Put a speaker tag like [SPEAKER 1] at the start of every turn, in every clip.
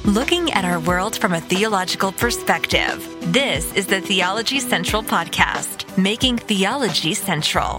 [SPEAKER 1] Looking at our world from a theological perspective. This is the Theology Central Podcast, making theology central.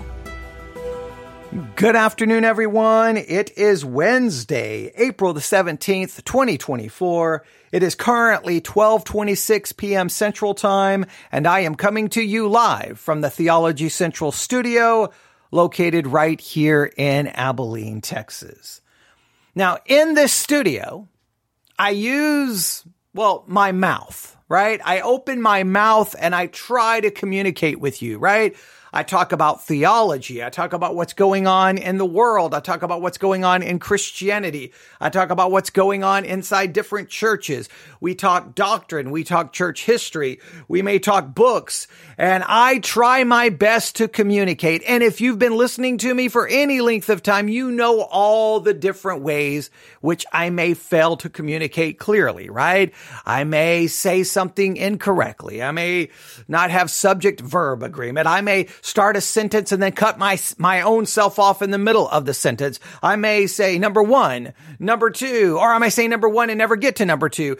[SPEAKER 2] Good afternoon, everyone. It is Wednesday, April the 17th, 2024. It is currently 12:26 p.m. Central Time, and I am coming to you live from the Theology Central studio, located right here in Abilene, Texas. Now, in this studio, I use, my mouth, right? I open my mouth and I try to communicate with you, right? I talk about theology. I talk about what's going on in the world. I talk about what's going on in Christianity. I talk about what's going on inside different churches. We talk doctrine. We talk church history. We may talk books. And I try my best to communicate. And if you've been listening to me for any length of time, you know all the different ways which I may fail to communicate clearly, right? I may say something incorrectly. I may not have subject-verb agreement. I may start a sentence and then cut my own self off in the middle of the sentence. I may say number one, number two, or I may say number one and never get to number two.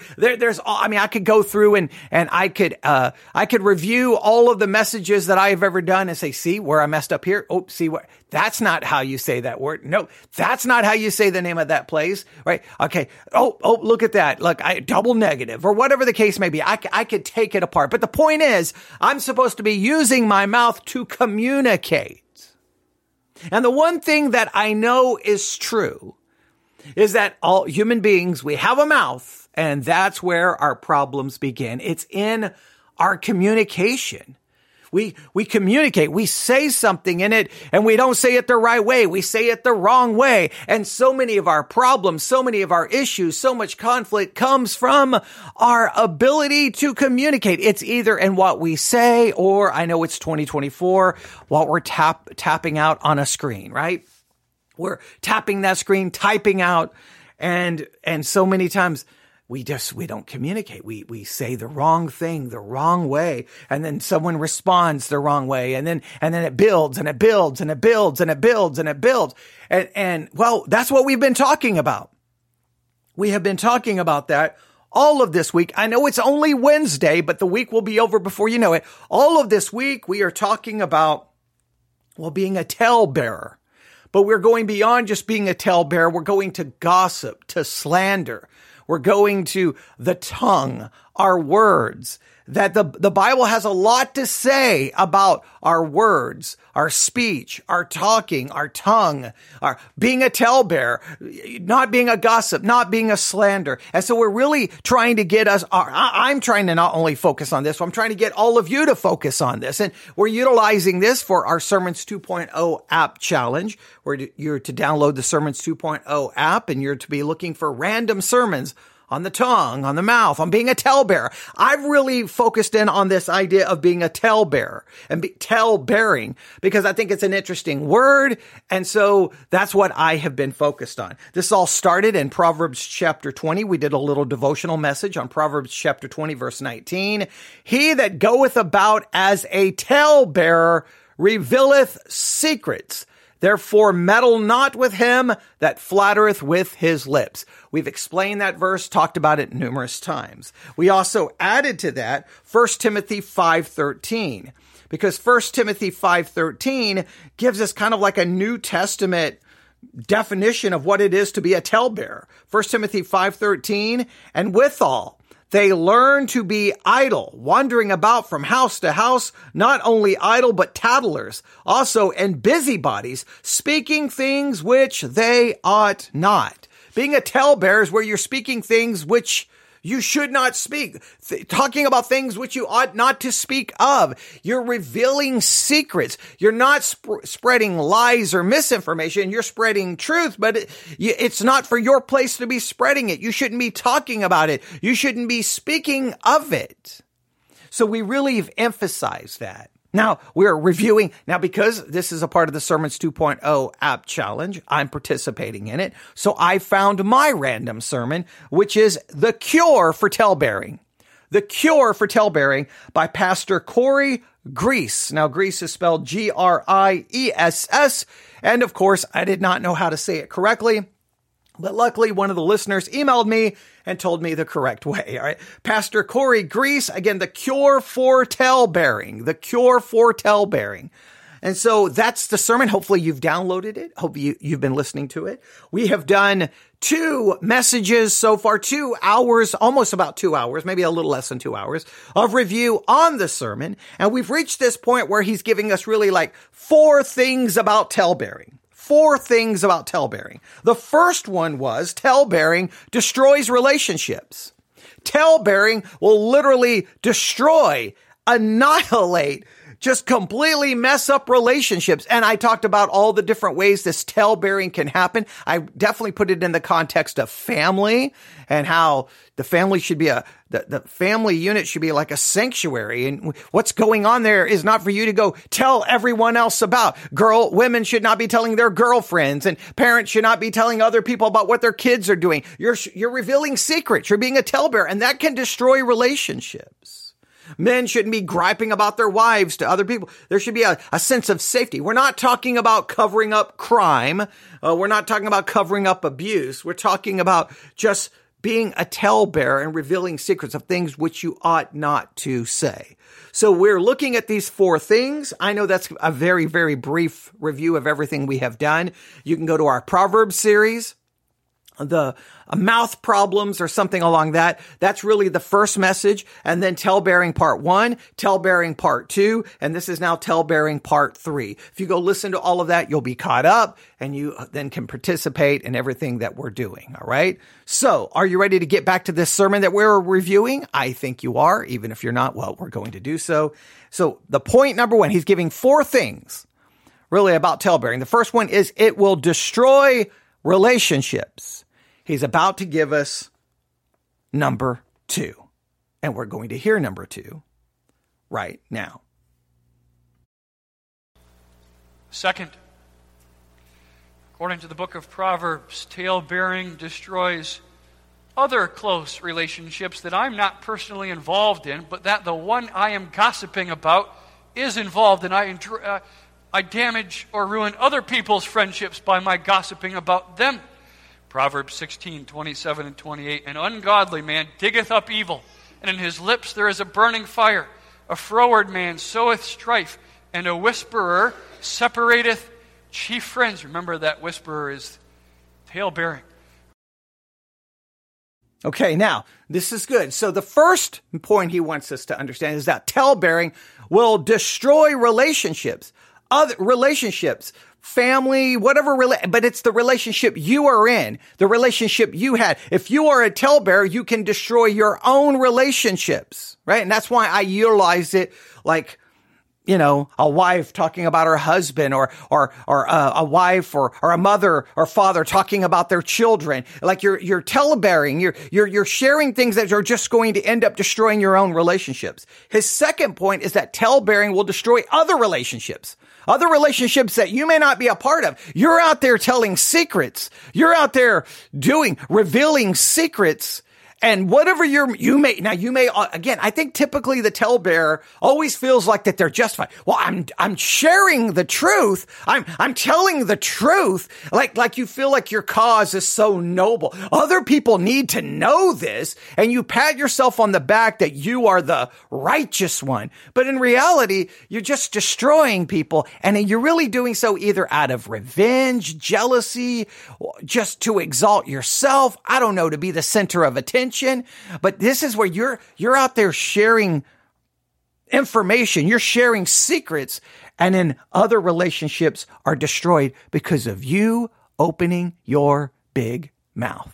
[SPEAKER 2] I could go through and I could review all of the messages that I have ever done and say, see where I messed up here? Oh, see where, that's not how you say that word. No, that's not how you say the name of that place, right? Okay. Oh, look at that. Look, double negative or whatever the case may be. I could take it apart. But the point is, I'm supposed to be using my mouth to communicate. And the one thing that I know is true is that all human beings, we have a mouth, and that's where our problems begin. It's in our communication. We communicate, we say something in it, and we don't say it the right way. We say it the wrong way. And so many of our problems, so many of our issues, so much conflict comes from our ability to communicate. It's either in what we say, or I know it's 2024, what we're tapping out on a screen, right? We're tapping that screen, typing out, and so many times we don't communicate. We say the wrong thing the wrong way, and then someone responds the wrong way, and then it builds and it builds and it builds and it builds and it builds. And that's what we've been talking about. We have been talking about that all of this week. I know it's only Wednesday, but the week will be over before you know it. All of this week, we are talking about, being a talebearer. But we're going beyond just being a talebearer. We're going to gossip, to slander. We're going to the tongue, our words, that the Bible has a lot to say about our words, our speech, our talking, our tongue, our being a talebearer, not being a gossip, not being a slander. And so we're really trying to get us, I'm trying to not only focus on this, I'm trying to get all of you to focus on this. And we're utilizing this for our Sermons 2.0 app challenge, where you're to download the Sermons 2.0 app, and you're to be looking for random sermons on the tongue, on the mouth, on being a talebearer. I've really focused in on this idea of being a talebearer and talebearing because I think it's an interesting word. And so that's what I have been focused on. This all started in Proverbs chapter 20. We did a little devotional message on Proverbs chapter 20, verse 19. He that goeth about as a talebearer revealeth secrets. Therefore, meddle not with him that flattereth with his lips. We've explained that verse, talked about it numerous times. We also added to that 1 Timothy 5:13, because 1 Timothy 5:13 gives us kind of like a New Testament definition of what it is to be a talebearer. 1 Timothy 5:13, and withal, they learn to be idle, wandering about from house to house, not only idle, but tattlers, also and busybodies, speaking things which they ought not. Being a talebearer is where you're speaking things which you should not speak, talking about things which you ought not to speak of. You're revealing secrets. You're not spreading lies or misinformation. You're spreading truth, but it's not for your place to be spreading it. You shouldn't be talking about it. You shouldn't be speaking of it. So we really have emphasized that. Now, we're reviewing, because this is a part of the Sermons 2.0 app challenge, I'm participating in it. So I found my random sermon, which is The Cure for Talebearing. The Cure for Talebearing by Pastor Corey Griess. Now, Griess is spelled Griess. And of course, I did not know how to say it correctly. But luckily, one of the listeners emailed me and told me the correct way. All right. Pastor Corey Grease, again, the cure for tale-bearing, the cure for tale-bearing. And so that's the sermon. Hopefully you've downloaded it. Hope you've been listening to it. We have done 2 messages so far, 2 hours, almost about 2 hours, maybe a little less than 2 hours of review on the sermon. And we've reached this point where he's giving us really like 4 things about tale-bearing. 4 things about tale-bearing. The first one was tale-bearing destroys relationships. Tale-bearing will literally destroy, annihilate, just completely mess up relationships. And I talked about all the different ways this tale-bearing can happen. I definitely put it in the context of family and how the family should be the family unit should be like a sanctuary. And what's going on there is not for you to go tell everyone else about. Women should not be telling their girlfriends, and parents should not be telling other people about what their kids are doing. You're revealing secrets. You're being a talebearer, and that can destroy relationships. Men shouldn't be griping about their wives to other people. There should be a sense of safety. We're not talking about covering up crime. We're not talking about covering up abuse. We're talking about just being a talebearer and revealing secrets of things which you ought not to say. So we're looking at these 4 things. I know that's a very, very brief review of everything we have done. You can go to our Proverbs series, the mouth problems or something along that. That's really the first message. And then tale-bearing part 1, tale-bearing part 2, and this is now tale-bearing part 3. If you go listen to all of that, you'll be caught up and you then can participate in everything that we're doing. All right. So are you ready to get back to this sermon that we're reviewing? I think you are. Even if you're not, well, we're going to do so. So the point number 1, he's giving 4 things really about tale-bearing. The first one is it will destroy relationships. He's about to give us number 2, and we're going to hear number 2 right now.
[SPEAKER 3] Second, according to the book of Proverbs, tale-bearing destroys other close relationships that I'm not personally involved in, but that the one I am gossiping about is involved, and I damage or ruin other people's friendships by my gossiping about them. Proverbs 16:27 and 28, an ungodly man diggeth up evil, and in his lips there is a burning fire. A froward man soweth strife, and a whisperer separateth chief friends. Remember that whisperer is tale-bearing.
[SPEAKER 2] Okay, now, this is good. So the first point he wants us to understand is that tale-bearing will destroy relationships. Other relationships, family, whatever, but it's the relationship you are in, the relationship you had. If you are a talebearer, you can destroy your own relationships, right? And that's why I utilize it like, you know, a wife talking about her husband or a wife or a mother or father talking about their children. Like you're talebearing, you're sharing things that are just going to end up destroying your own relationships. His second point is that talebearing will destroy other relationships that you may not be a part of. You're out there telling secrets. You're out there revealing secrets. And whatever you may, again, I think typically the talebearer always feels like that they're justified. Well, I'm sharing the truth. I'm telling the truth. Like you feel like your cause is so noble. Other people need to know this, and you pat yourself on the back that you are the righteous one. But in reality, you're just destroying people, and you're really doing so either out of revenge, jealousy, just to exalt yourself. I don't know, to be the center of attention. But this is where you're out there sharing information, you're sharing secrets, and then other relationships are destroyed because of you opening your big mouth.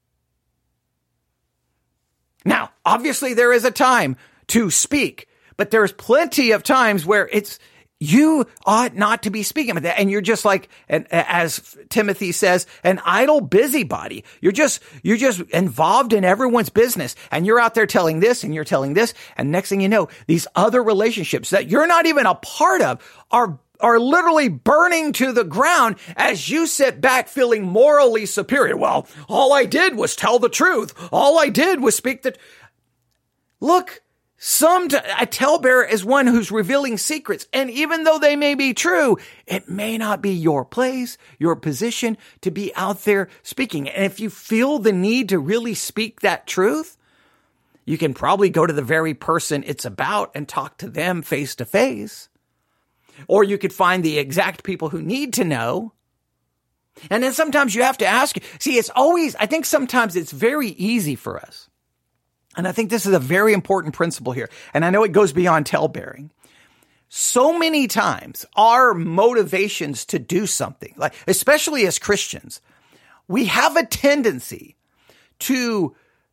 [SPEAKER 2] Now, obviously there is a time to speak, but there's plenty of times where you ought not to be speaking about that. And you're just like, and as Timothy says, an idle busybody. You're just involved in everyone's business, and you're out there telling this and you're telling this. And next thing you know, these other relationships that you're not even a part of are literally burning to the ground as you sit back feeling morally superior. Well, all I did was tell the truth. All I did was speak the... Look, A talebearer is one who's revealing secrets. And even though they may be true, it may not be your place, your position to be out there speaking. And if you feel the need to really speak that truth, you can probably go to the very person it's about and talk to them face to face. Or you could find the exact people who need to know. And then sometimes you have to ask. See, I think sometimes it's very easy for us. And I think this is a very important principle here. And I know it goes beyond talebearing. So many times our motivations to do something, like especially as Christians, we have a tendency to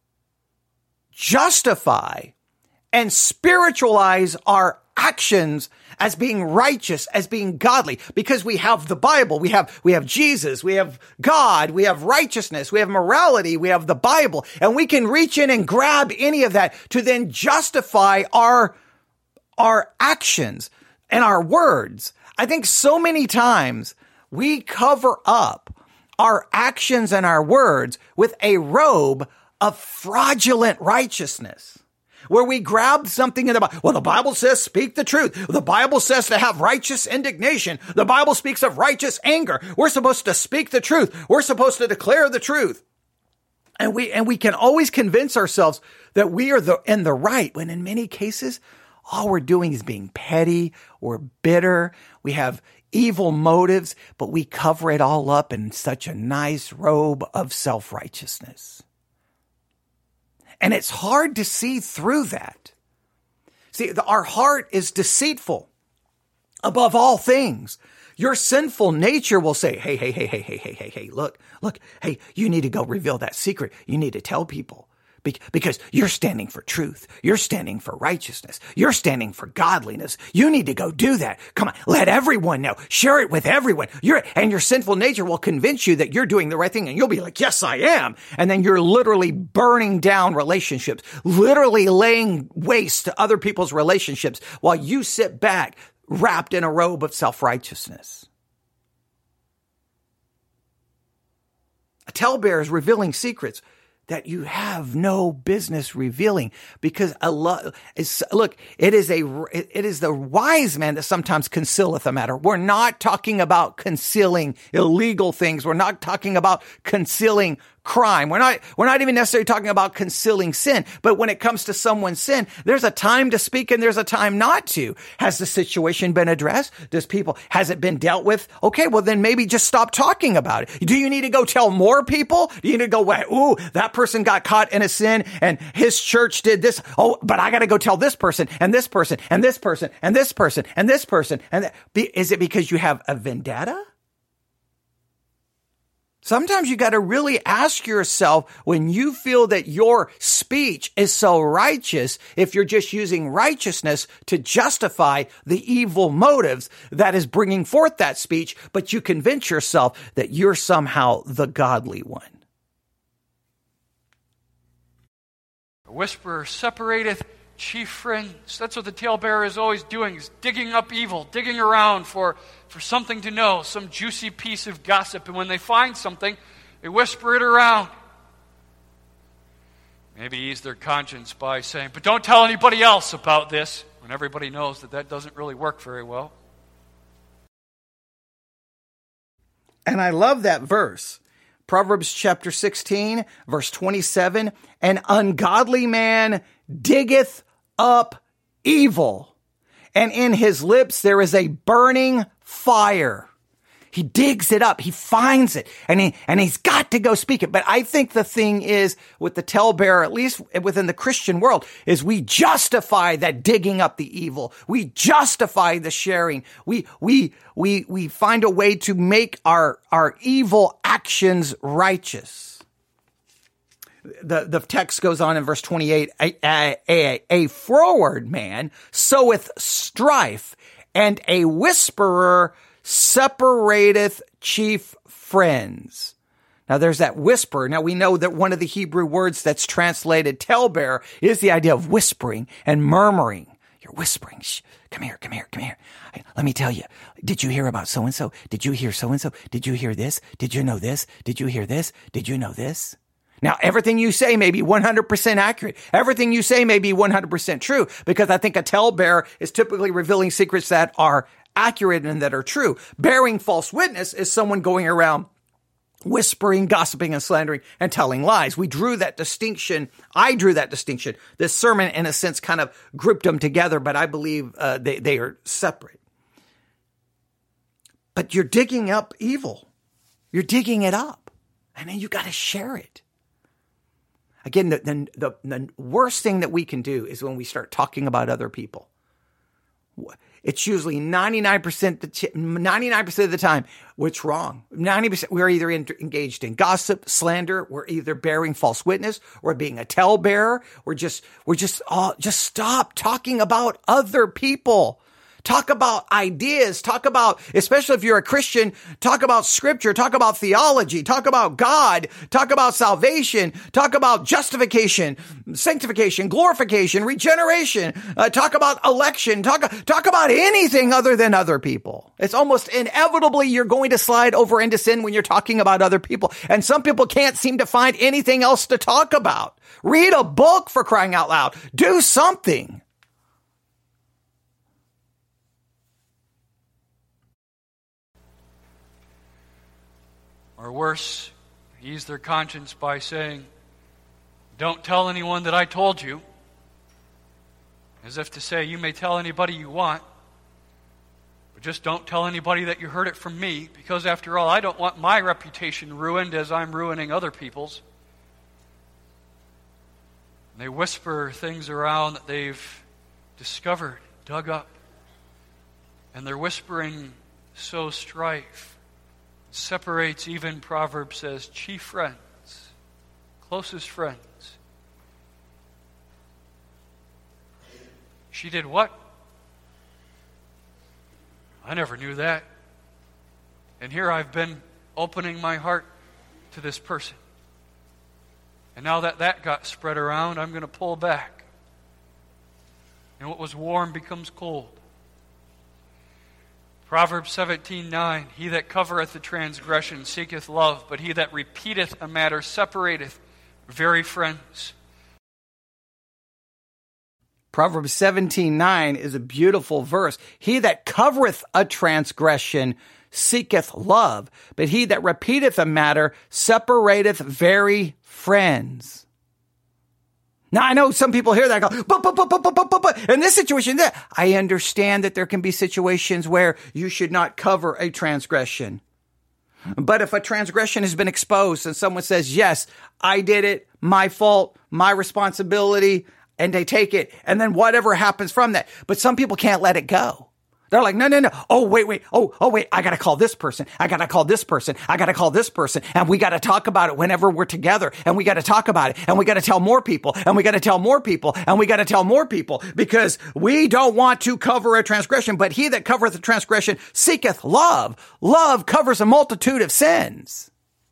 [SPEAKER 2] justify and spiritualize our actions as being righteous, as being godly, because we have the Bible, we have Jesus, we have God, we have righteousness, we have morality, we have the Bible, and we can reach in and grab any of that to then justify our actions and our words. I think so many times we cover up our actions and our words with a robe of fraudulent righteousness, where we grab something in the Bible. Well, the Bible says speak the truth. The Bible says to have righteous indignation. The Bible speaks of righteous anger. We're supposed to speak the truth. We're supposed to declare the truth. And we can always convince ourselves that we are in the right, when in many cases, all we're doing is being petty or bitter. We have evil motives, but we cover it all up in such a nice robe of self-righteousness. And it's hard to see through that. See, our heart is deceitful above all things. Your sinful nature will say, hey, look, hey, you need to go reveal that secret. You need to tell people. Because you're standing for truth. You're standing for righteousness. You're standing for godliness. You need to go do that. Come on, let everyone know. Share it with everyone. And your sinful nature will convince you that you're doing the right thing. And you'll be like, yes, I am. And then you're literally burning down relationships, literally laying waste to other people's relationships while you sit back wrapped in a robe of self-righteousness. A talebearer is revealing secrets that you have no business revealing, because it is the wise man that sometimes concealeth a matter. We're not talking about concealing illegal things. We're not talking about concealing crime. We're not even necessarily talking about concealing sin. But when it comes to someone's sin, there's a time to speak and there's a time not to. Has the situation been addressed? Has it been dealt with? Okay, well then maybe just stop talking about it. Do you need to go tell more people? Do you need to go, ooh, that person got caught in a sin and his church did this. Oh, but I got to go tell this person and this person and this person and this person and this person. Is it because you have a vendetta? Sometimes you got to really ask yourself, when you feel that your speech is so righteous, if you're just using righteousness to justify the evil motives that is bringing forth that speech, but you convince yourself that you're somehow the godly one.
[SPEAKER 3] A whisperer separateth chief friends. That's what the talebearer is always doing, is digging up evil, digging around for something to know, some juicy piece of gossip. And when they find something, they whisper it around. Maybe ease their conscience by saying, but don't tell anybody else about this, when everybody knows that doesn't really work very well.
[SPEAKER 2] And I love that verse. Proverbs chapter 16, verse 27, an ungodly man diggeth up evil, and in his lips there is a burning fire. He digs it up, he finds it, and he's got to go speak it. But I think the thing is, with the talebearer, at least within the Christian world, is we justify that digging up the evil. We justify the sharing. We find a way to make our evil actions righteous. The text goes on in verse 28, a froward man soweth strife, and a whisperer separateth chief friends. Now there's that whisper. Now we know that one of the Hebrew words that's translated talebearer is the idea of whispering and murmuring. You're whispering. Shh, come here. Let me tell you. Did you hear about so-and-so? Did you hear so-and-so? Did you hear this? Did you know this? Did you hear this? Did you know this? Now, everything you say may be 100% accurate. Everything you say may be 100% true, because I think a talebearer is typically revealing secrets that are accurate and that are true. Bearing false witness is someone going around whispering, gossiping, and slandering, and telling lies. We drew that distinction. I drew that distinction. This sermon, in a sense, kind of grouped them together, but I believe they are separate. But you're digging up evil. You're digging it up. And then you got to share it. Again, the worst thing that we can do is when we start talking about other people. It's usually 99% of the time, what's wrong? 90%, we're either engaged in gossip, slander, we're either bearing false witness, or being a talebearer, just stop talking about other people. Talk about ideas, talk about, especially if you're a Christian, talk about scripture, talk about theology, talk about God, talk about salvation, talk about justification, sanctification, glorification, regeneration, talk about election, talk about anything other than other people. It's almost inevitably you're going to slide over into sin when you're talking about other people. And some people can't seem to find anything else to talk about. Read a book, for crying out loud. Do something.
[SPEAKER 3] Or worse, ease their conscience by saying, "Don't tell anyone that I told you." As if to say, you may tell anybody you want, but just don't tell anybody that you heard it from me, because after all, I don't want my reputation ruined as I'm ruining other people's. And they whisper things around that they've discovered, dug up, and their whispering sows strife. Separates, even Proverbs says, chief friends, closest friends. She did what? I never knew that. And here I've been opening my heart to this person. And now that got spread around, I'm going to pull back. And what was warm becomes cold. Proverbs 17:9, he that covereth the transgression seeketh love, but he that repeateth a matter separateth very friends.
[SPEAKER 2] Proverbs 17:9 is a beautiful verse. He that covereth a transgression seeketh love, but he that repeateth a matter separateth very friends. Now, I know some people hear that and go, but, in this situation, I understand that there can be situations where you should not cover a transgression. But if a transgression has been exposed and someone says, yes, I did it, my fault, my responsibility, and they take it, and then whatever happens from that. But some people can't let it go. They're like, no. Oh, wait. Oh, wait. I got to call this person. I got to call this person. I got to call this person. And we got to talk about it whenever we're together. And we got to talk about it. And we got to tell more people. And we got to tell more people. And we got to tell more people, because we don't want to cover a transgression. But he that covereth a transgression seeketh love. Love covers a multitude of sins.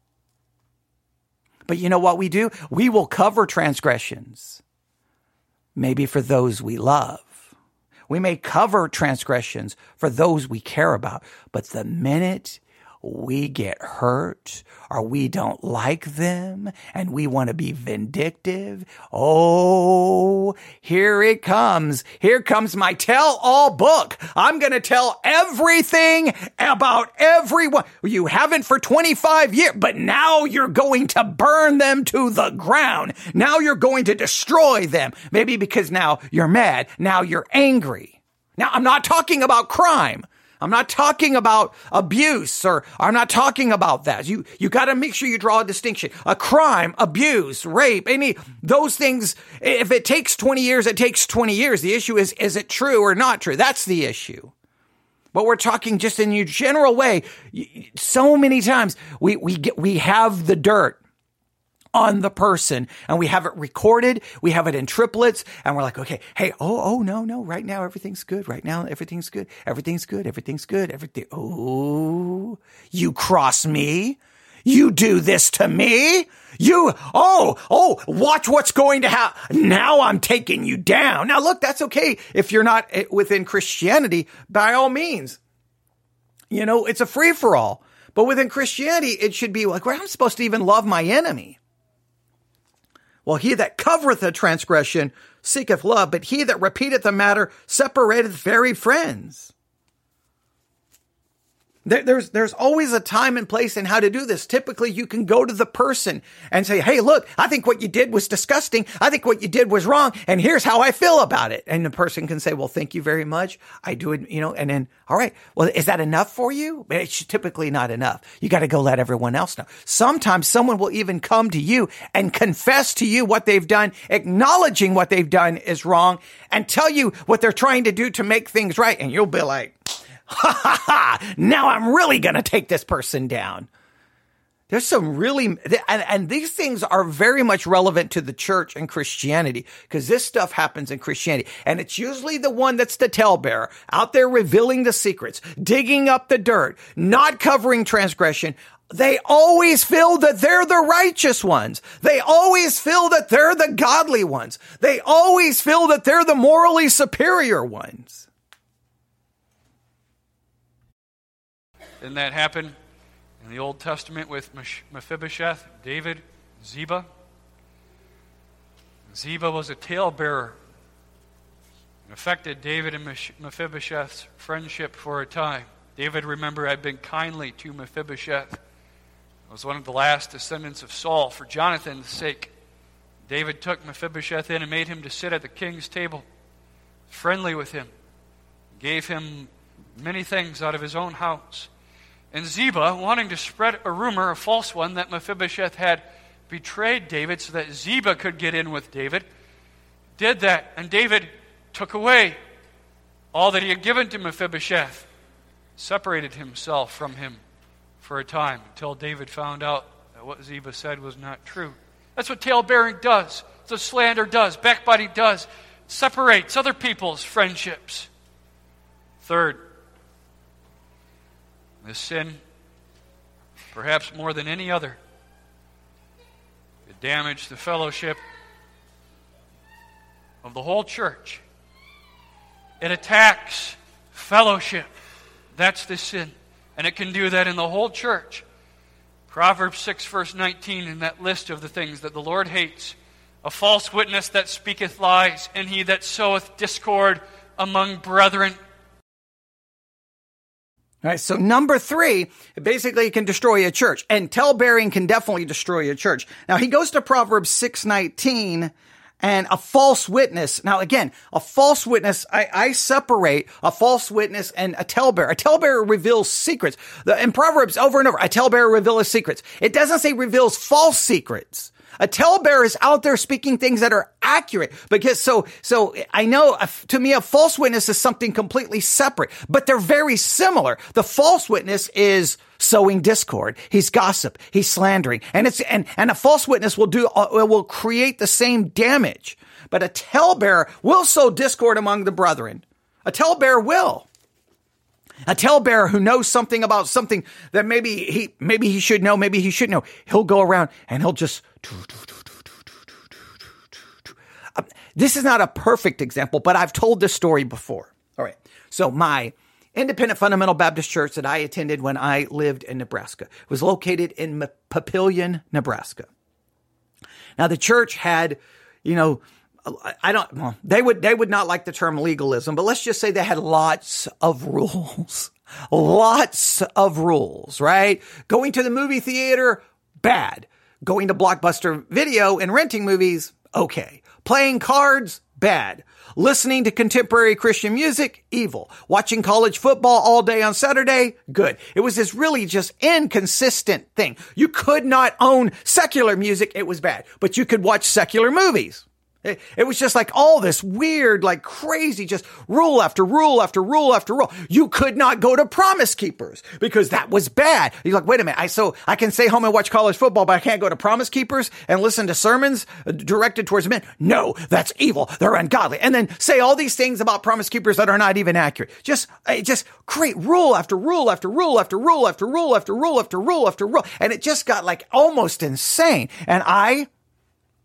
[SPEAKER 2] But you know what we do? We will cover transgressions. Maybe for those we love. We may cover transgressions for those we care about, but the minute we get hurt or we don't like them and we want to be vindictive, oh, here it comes. Here comes my tell-all book. I'm going to tell everything about everyone. You haven't for 25 years, but now you're going to burn them to the ground. Now you're going to destroy them. Maybe because now you're mad. Now you're angry. Now, I'm not talking about crime. I'm not talking about abuse, or I'm not talking about that. You got to make sure you draw a distinction. A crime, abuse, rape, those things, if it takes 20 years, it takes 20 years. The issue is it true or not true? That's the issue. But we're talking just in a general way. So many times we have the dirt on the person, and we have it recorded, we have it in triplets, and we're like, okay, hey, no, right now everything's good, everything, oh, you cross me, you do this to me, watch what's going to happen, now I'm taking you down. Now look, that's okay if you're not within Christianity, by all means. It's a free-for-all, but within Christianity, it should be like, well, I'm supposed to even love my enemy. Well, he that covereth a transgression seeketh love, but he that repeateth the matter separateth very friends. There's always a time and place in how to do this. Typically, you can go to the person and say, hey, look, I think what you did was disgusting. I think what you did was wrong. And here's how I feel about it. And the person can say, well, thank you very much. I do it, and then, all right, well, is that enough for you? It's typically not enough. You got to go let everyone else know. Sometimes someone will even come to you and confess to you what they've done, acknowledging what they've done is wrong, and tell you what they're trying to do to make things right. And you'll be like, ha ha ha, now I'm really going to take this person down. There's some really, and these things are very much relevant to the church and Christianity, because this stuff happens in Christianity. And it's usually the one that's the talebearer, out there revealing the secrets, digging up the dirt, not covering transgression. They always feel that they're the righteous ones. They always feel that they're the godly ones. They always feel that they're the morally superior ones.
[SPEAKER 3] Didn't that happen in the Old Testament with Mephibosheth, David, Ziba? Ziba was a talebearer. It affected David and Mephibosheth's friendship for a time. David, remember, had been kindly to Mephibosheth. He was one of the last descendants of Saul for Jonathan's sake. David took Mephibosheth in and made him to sit at the king's table, friendly with him, gave him many things out of his own house. And Ziba, wanting to spread a rumor, a false one, that Mephibosheth had betrayed David so that Ziba could get in with David, did that. And David took away all that he had given to Mephibosheth, separated himself from him for a time until David found out that what Ziba said was not true. That's what talebearing does. That's what slander does. Backbiting does. It separates other people's friendships. Third, this sin, perhaps more than any other, it damaged the fellowship of the whole church. It attacks fellowship. That's the sin. And it can do that in the whole church. Proverbs 6 verse 19, in that list of the things that the Lord hates: a false witness that speaketh lies, and he that soweth discord among brethren.
[SPEAKER 2] All right, so number 3, basically it can destroy a church, and talebearing can definitely destroy a church. Now he goes to Proverbs 6:19, and a false witness. Now again, a false witness, I separate a false witness and a talebearer. A talebearer reveals secrets. In Proverbs over and over, a talebearer reveals secrets. It doesn't say reveals false secrets. A talebearer is out there speaking things that are accurate, because so I know, to me, a false witness is something completely separate, but they're very similar. The false witness is sowing discord. He's gossip. He's slandering, and a false witness will create the same damage. But a talebearer will sow discord among the brethren. A talebearer will. A talebearer who knows something about something that maybe he should know, maybe he shouldn't know. He'll go around and he'll just. This is not a perfect example, but I've told this story before. All right. So my Independent Fundamental Baptist Church that I attended when I lived in Nebraska was located in Papillion, Nebraska. Now the church had, they would not like the term legalism, but let's just say they had lots of rules. Lots of rules, right? Going to the movie theater, bad. Going to Blockbuster Video and renting movies, okay. Playing cards, bad. Listening to contemporary Christian music, evil. Watching college football all day on Saturday, good. It was this really just inconsistent thing. You could not own secular music, it was bad. But you could watch secular movies. It was just like all this weird, like crazy, just rule after rule after rule after rule. You could not go to Promise Keepers because that was bad. You're like, wait a minute. I can stay home and watch college football, but I can't go to Promise Keepers and listen to sermons directed towards men. No, that's evil. They're ungodly. And then say all these things about Promise Keepers that are not even accurate. Just create rule after rule after rule after rule after rule after rule after rule after rule. And it just got like almost insane. And I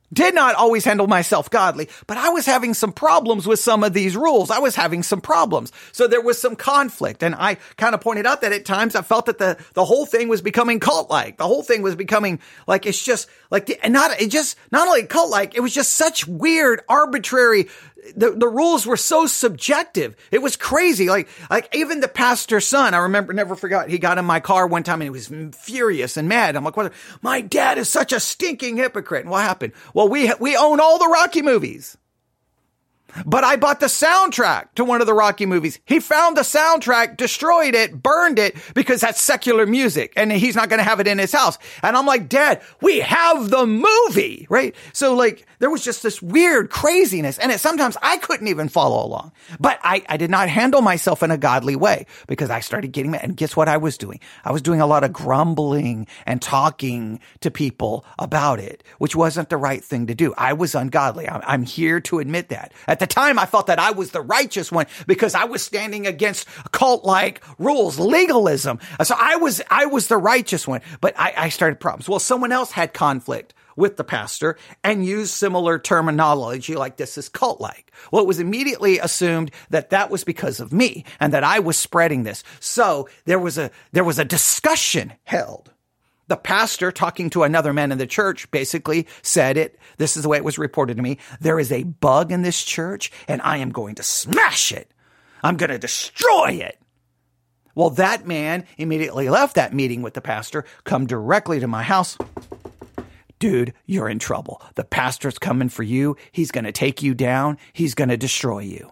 [SPEAKER 2] Did not always handle myself godly, but I was having some problems with some of these rules. I was having some problems. So there was some conflict. And I kind of pointed out that at times I felt that the whole thing was becoming cult-like. The whole thing was becoming like, it's just like, not only cult-like, it was just such weird, arbitrary. The rules were so subjective. It was crazy. Like even the pastor's son, I never forgot, he got in my car one time and he was furious and mad. I'm like, what? My dad is such a stinking hypocrite. And what happened? Well, we own all the Rocky movies. But I bought the soundtrack to one of the Rocky movies. He found the soundtrack, destroyed it, burned it because that's secular music and he's not going to have it in his house. And I'm like, Dad, we have the movie, right? So like there was just this weird craziness and sometimes I couldn't even follow along, but I did not handle myself in a godly way because I started getting mad. And guess what I was doing? I was doing a lot of grumbling and talking to people about it, which wasn't the right thing to do. I was ungodly. I'm here to admit that. At the time, I felt that I was the righteous one because I was standing against cult-like rules, legalism. So I was the righteous one, but I started problems. Well, someone else had conflict with the pastor and used similar terminology like this is cult-like. Well, it was immediately assumed that that was because of me and that I was spreading this. So there was a discussion held. The pastor, talking to another man in the church, basically said it. This is the way it was reported to me. There is a bug in this church, and I am going to smash it. I'm going to destroy it. Well, that man immediately left that meeting with the pastor, come directly to my house. Dude, you're in trouble. The pastor's coming for you. He's going to take you down. He's going to destroy you.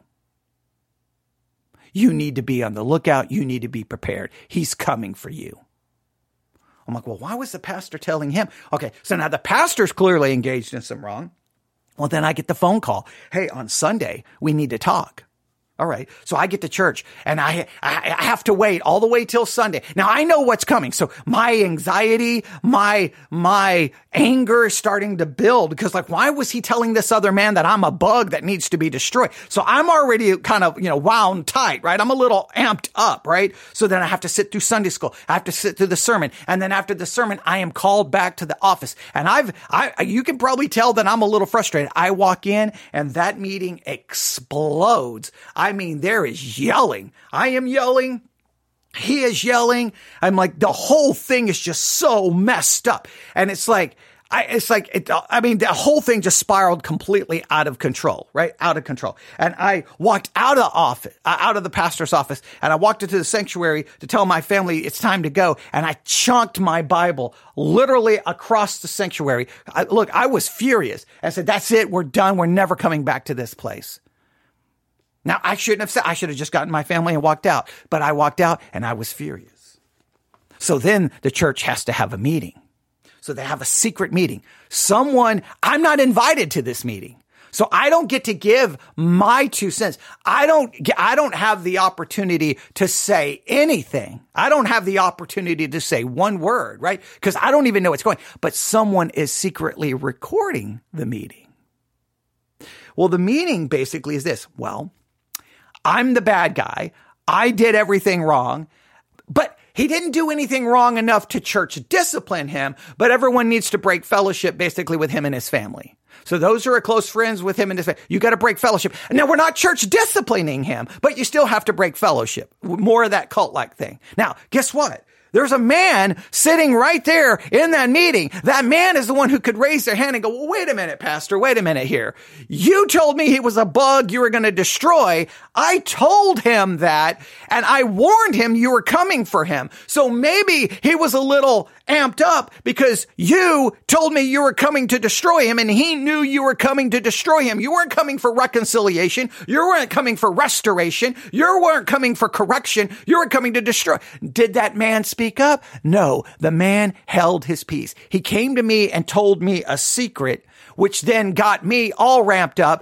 [SPEAKER 2] You need to be on the lookout. You need to be prepared. He's coming for you. I'm like, well, why was the pastor telling him? Okay, so now the pastor's clearly engaged in some wrong. Well, then I get the phone call. Hey, on Sunday, we need to talk. All right. So I get to church and I have to wait all the way till Sunday. Now I know what's coming. So my anxiety, my anger is starting to build because like, why was he telling this other man that I'm a bug that needs to be destroyed? So I'm already kind of, wound tight, right? I'm a little amped up, right? So then I have to sit through Sunday school. I have to sit through the sermon. And then after the sermon, I am called back to the office. And you can probably tell that I'm a little frustrated. I walk in and that meeting explodes. I mean, there is yelling. I am yelling. He is yelling. I'm like, the whole thing is just so messed up. And the whole thing just spiraled completely out of control, right? Out of control. And I walked out of the pastor's office, and I walked into the sanctuary to tell my family it's time to go. And I chunked my Bible literally across the sanctuary. I was furious. I said, that's it. We're done. We're never coming back to this place. Now, I shouldn't have said, I should have just gotten my family and walked out, but I walked out and I was furious. So then the church has to have a meeting. So they have a secret meeting. I'm not invited to this meeting. So I don't get to give my 2 cents. I don't have the opportunity to say anything. I don't have the opportunity to say one word, right? Because I don't even know what's going on. But someone is secretly recording the meeting. Well, the meaning basically is this. Well, I'm the bad guy. I did everything wrong, but he didn't do anything wrong enough to church discipline him, but everyone needs to break fellowship basically with him and his family. So those who are close friends with him and his family, you got to break fellowship. Now, we're not church disciplining him, but you still have to break fellowship. More of that cult-like thing. Now, guess what? There's a man sitting right there in that meeting. That man is the one who could raise their hand and go, well, wait a minute, pastor, wait a minute here. You told me he was a bug you were going to destroy. I told him that, and I warned him you were coming for him. So maybe he was a little amped up because you told me you were coming to destroy him and he knew you were coming to destroy him. You weren't coming for reconciliation. You weren't coming for restoration. You weren't coming for correction. You were coming to destroy. Did that man speak up? No, the man held his peace. He came to me and told me a secret, which then got me all ramped up.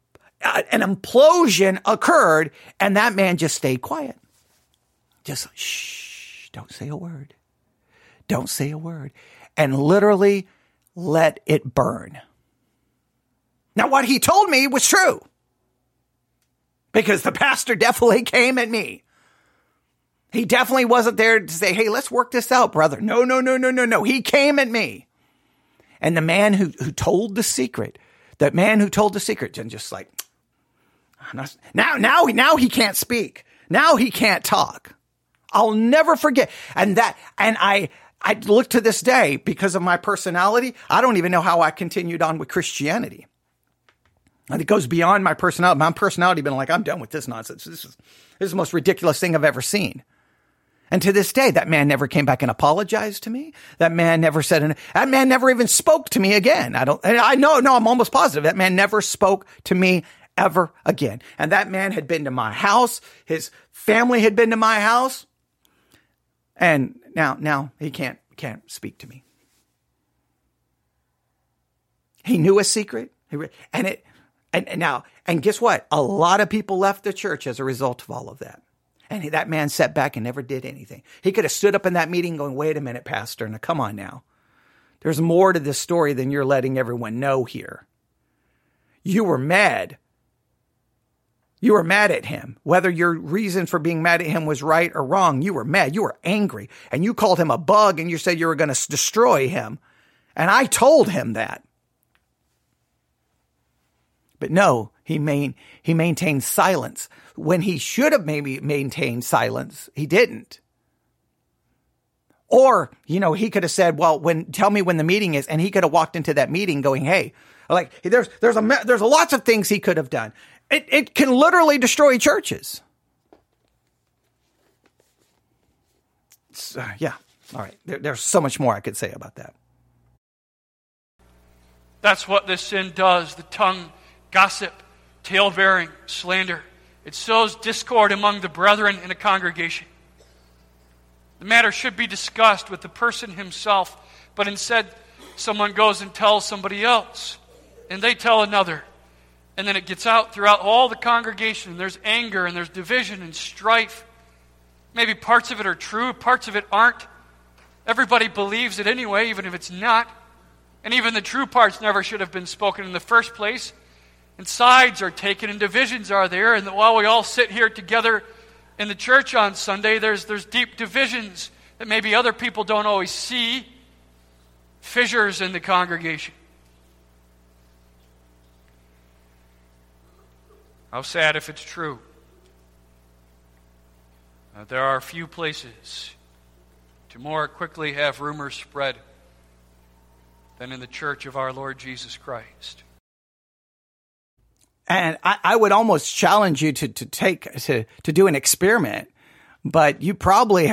[SPEAKER 2] An implosion occurred and that man just stayed quiet. Just shh, don't say a word. Don't say a word. And literally let it burn. Now, what he told me was true. Because the pastor definitely came at me. He definitely wasn't there to say, hey, let's work this out, brother. No. He came at me. And the man who told the secret, and just like, now he can't speak. Now he can't talk. I'll never forget. And I look to this day, because of my personality, I don't even know how I continued on with Christianity. And it goes beyond my personality. My personality been like, I'm done with this nonsense. This is the most ridiculous thing I've ever seen. And to this day, that man never came back and apologized to me. That man never that man never even spoke to me again. I'm almost positive that man never spoke to me ever again. And that man had been to my house. His family had been to my house. And now he can't speak to me. He knew a secret. And guess what? A lot of people left the church as a result of all of that. And that man sat back and never did anything. He could have stood up in that meeting going, wait a minute, Pastor. Now, come on now. There's more to this story than you're letting everyone know here. You were mad. You were mad at him. Whether your reason for being mad at him was right or wrong, you were mad. You were angry. And you called him a bug and you said you were going to destroy him. And I told him that. But no, he maintained silence. When he should have maybe maintained silence, he didn't. Or, he could have said, well, tell me when the meeting is. And he could have walked into that meeting going, hey, like there's lots of things he could have done. It can literally destroy churches. Yeah. All right. There's so much more I could say about that.
[SPEAKER 3] That's what this sin does. The tongue, gossip, tale-bearing, slander. It sows discord among the brethren in a congregation. The matter should be discussed with the person himself, but instead someone goes and tells somebody else, and they tell another. And then it gets out throughout all the congregation. There's anger and there's division and strife. Maybe parts of it are true, parts of it aren't. Everybody believes it anyway, even if it's not. And even the true parts never should have been spoken in the first place. And sides are taken and divisions are there. And while we all sit here together in the church on Sunday, there's deep divisions that maybe other people don't always see. Fissures in the congregation. How sad if it's true. There are few places to more quickly have rumors spread than in the church of our Lord Jesus Christ.
[SPEAKER 2] And I would almost challenge you to do an experiment. But you probably,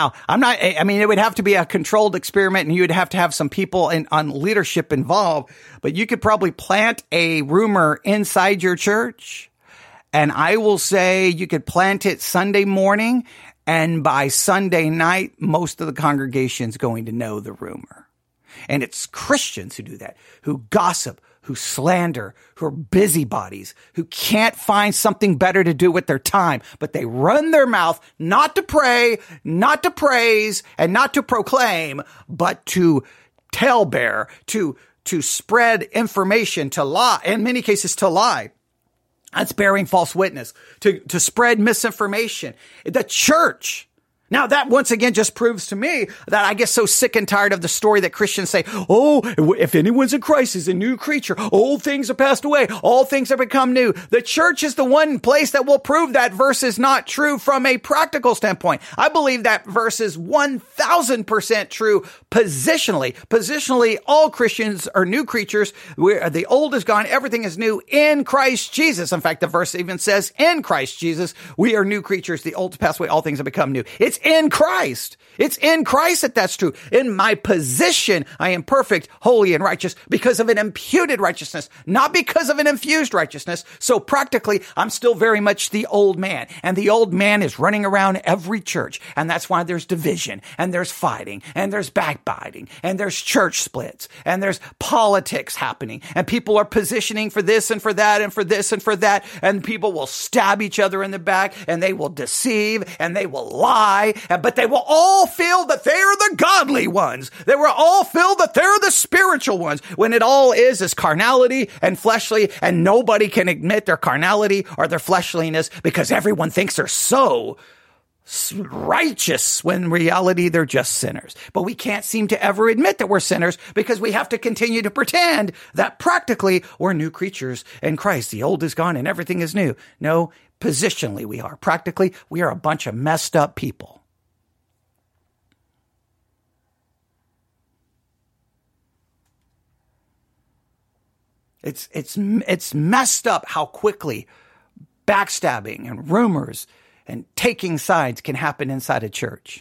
[SPEAKER 2] it would have to be a controlled experiment and you would have to have some people on leadership involved. But you could probably plant a rumor inside your church. And I will say you could plant it Sunday morning, and by Sunday night, most of the congregation's going to know the rumor. And it's Christians who do that, who gossip, who slander, who are busybodies, who can't find something better to do with their time, but they run their mouth not to pray, not to praise, and not to proclaim, but to talebear, to spread information, to lie, in many cases to lie. That's bearing false witness, to spread misinformation. The church. Now that once again just proves to me that I get so sick and tired of the story that Christians say, oh, if anyone's in Christ, he's a new creature. Old things have passed away. All things have become new. The church is the one place that will prove that verse is not true from a practical standpoint. I believe that verse is 1,000% true positionally. Positionally, all Christians are new creatures. The old is gone. Everything is new in Christ Jesus. In fact, the verse even says in Christ Jesus, we are new creatures. The old has passed away. All things have become new. It's in Christ. It's in Christ that that's true. In my position, I am perfect, holy, and righteous because of an imputed righteousness, not because of an infused righteousness. So practically, I'm still very much the old man. And the old man is running around every church. And that's why there's division, and there's fighting, and there's backbiting, and there's church splits, and there's politics happening. And people are positioning for this and for that and for this and for that. And people will stab each other in the back, and they will deceive, and they will lie. But they will all feel that they are the godly ones. They will all feel that they're the spiritual ones, when it all is carnality and fleshly, and nobody can admit their carnality or their fleshliness because everyone thinks they're so righteous when in reality they're just sinners. But we can't seem to ever admit that we're sinners because we have to continue to pretend that practically we're new creatures in Christ. The old is gone and everything is new. No, positionally we are. Practically, we are a bunch of messed up people. It's messed up how quickly backstabbing and rumors and taking sides can happen inside a church.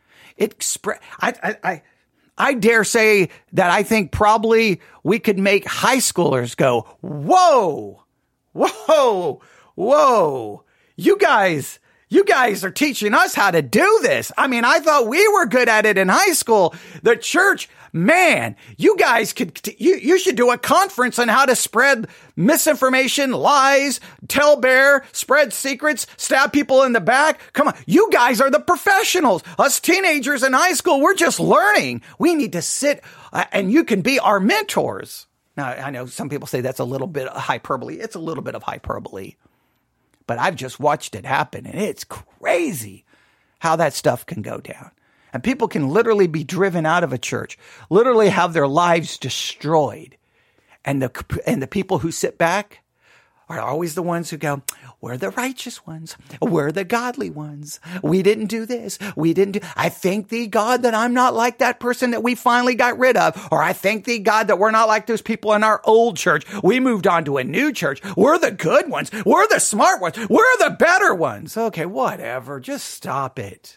[SPEAKER 2] I dare say that I think probably we could make high schoolers go, whoa, whoa, whoa. You guys are teaching us how to do this. I mean, I thought we were good at it in high school. The church, man, you guys you should do a conference on how to spread misinformation, lies, tell bear, spread secrets, stab people in the back. Come on. You guys are the professionals. Us teenagers in high school, we're just learning. We need to sit and you can be our mentors. Now, I know some people say that's a little bit of hyperbole. It's a little bit of hyperbole. But I've just watched it happen, and it's crazy how that stuff can go down. And people can literally be driven out of a church, literally have their lives destroyed. And the people who sit back are always the ones who go, we're the righteous ones. We're the godly ones. We didn't do this. I thank thee, God, that I'm not like that person that we finally got rid of. Or I thank thee, God, that we're not like those people in our old church. We moved on to a new church. We're the good ones. We're the smart ones. We're the better ones. Okay, whatever. Just stop it.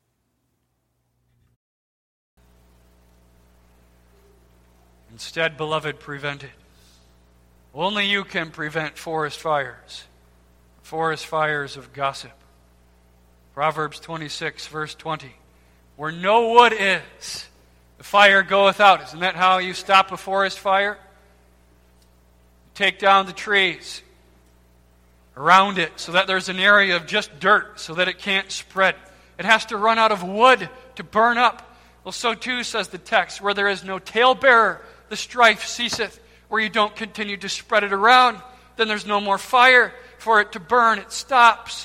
[SPEAKER 3] Instead, beloved, prevent it. Only you can prevent forest fires of gossip. Proverbs 26, verse 20. Where no wood is, the fire goeth out. Isn't that how you stop a forest fire? You take down the trees around it so that there's an area of just dirt so that it can't spread. It has to run out of wood to burn up. Well, so too says the text, where there is no talebearer, the strife ceaseth. Where you don't continue to spread it around, then there's no more fire for it to burn. It stops.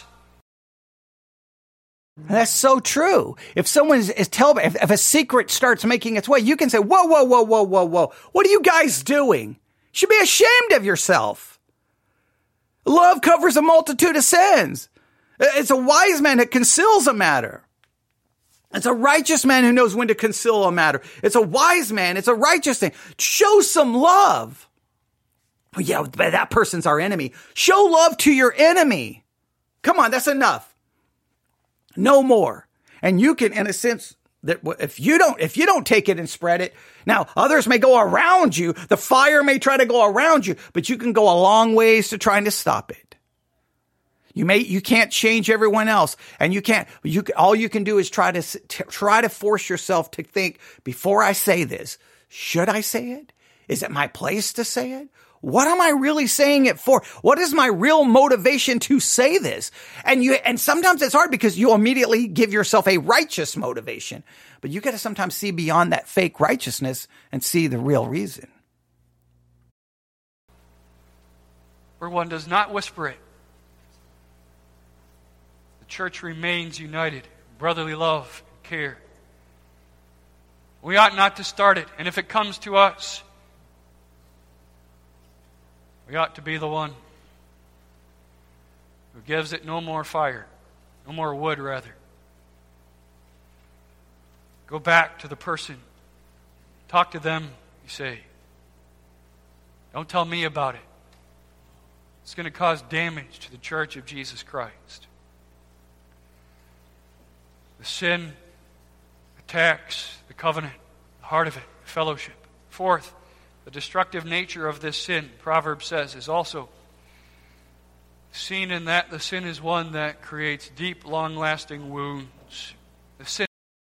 [SPEAKER 2] That's so true. If someone is telling, if a secret starts making its way, you can say, whoa, whoa, whoa, whoa, whoa, whoa. What are you guys doing? You should be ashamed of yourself. Love covers a multitude of sins. It's a wise man that conceals a matter. It's a righteous man who knows when to conceal a matter. It's a wise man. It's a righteous thing. Show some love. Oh, yeah, but that person's our enemy. Show love to your enemy. Come on, that's enough. No more. And you can, in a sense, that if you don't take it and spread it, now others may go around you. The fire may try to go around you, but you can go a long ways to trying to stop it. You can't change everyone else, and all you can do is try to force yourself to think, before I say this, should I say it? Is it my place to say it? What am I really saying it for? What is my real motivation to say this? And sometimes it's hard because you immediately give yourself a righteous motivation, but you got to sometimes see beyond that fake righteousness and see the real reason.
[SPEAKER 3] Where one does not whisper it, the church remains united, brotherly love and care. We ought not to start it, and if it comes to us, we ought to be the one who gives it no more fire, no more wood, rather. Go back to the person. Talk to them, you say. Don't tell me about it. It's going to cause damage to the church of Jesus Christ. The sin attacks the covenant, the heart of it, the fellowship. Fourth, the destructive nature of this sin, Proverbs says, is also seen in that the sin is one that creates deep, long-lasting wounds. The sin.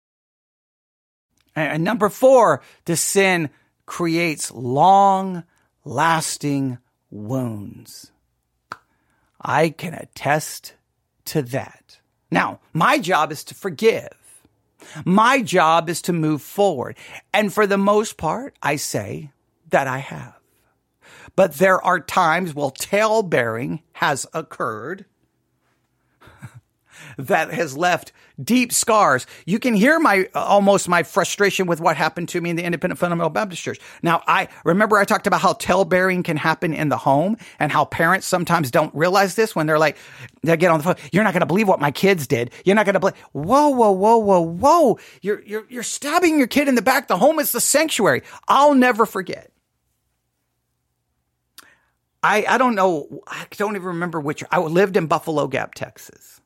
[SPEAKER 2] And number 4, the sin creates long-lasting wounds. I can attest to that. Now, my job is to forgive. My job is to move forward. And for the most part, I say that I have. But there are times, tale-bearing has occurred. that has left deep scars. You can hear almost my frustration with what happened to me in the Independent Fundamental Baptist Church. Now, I remember I talked about how tale-bearing can happen in the home and how parents sometimes don't realize this when they get on the phone. You're not going to believe what my kids did. You're not going to believe. Whoa. You're stabbing your kid in the back. The home is the sanctuary. I'll never forget. I don't know. I don't even remember which. I lived in Buffalo Gap, Texas.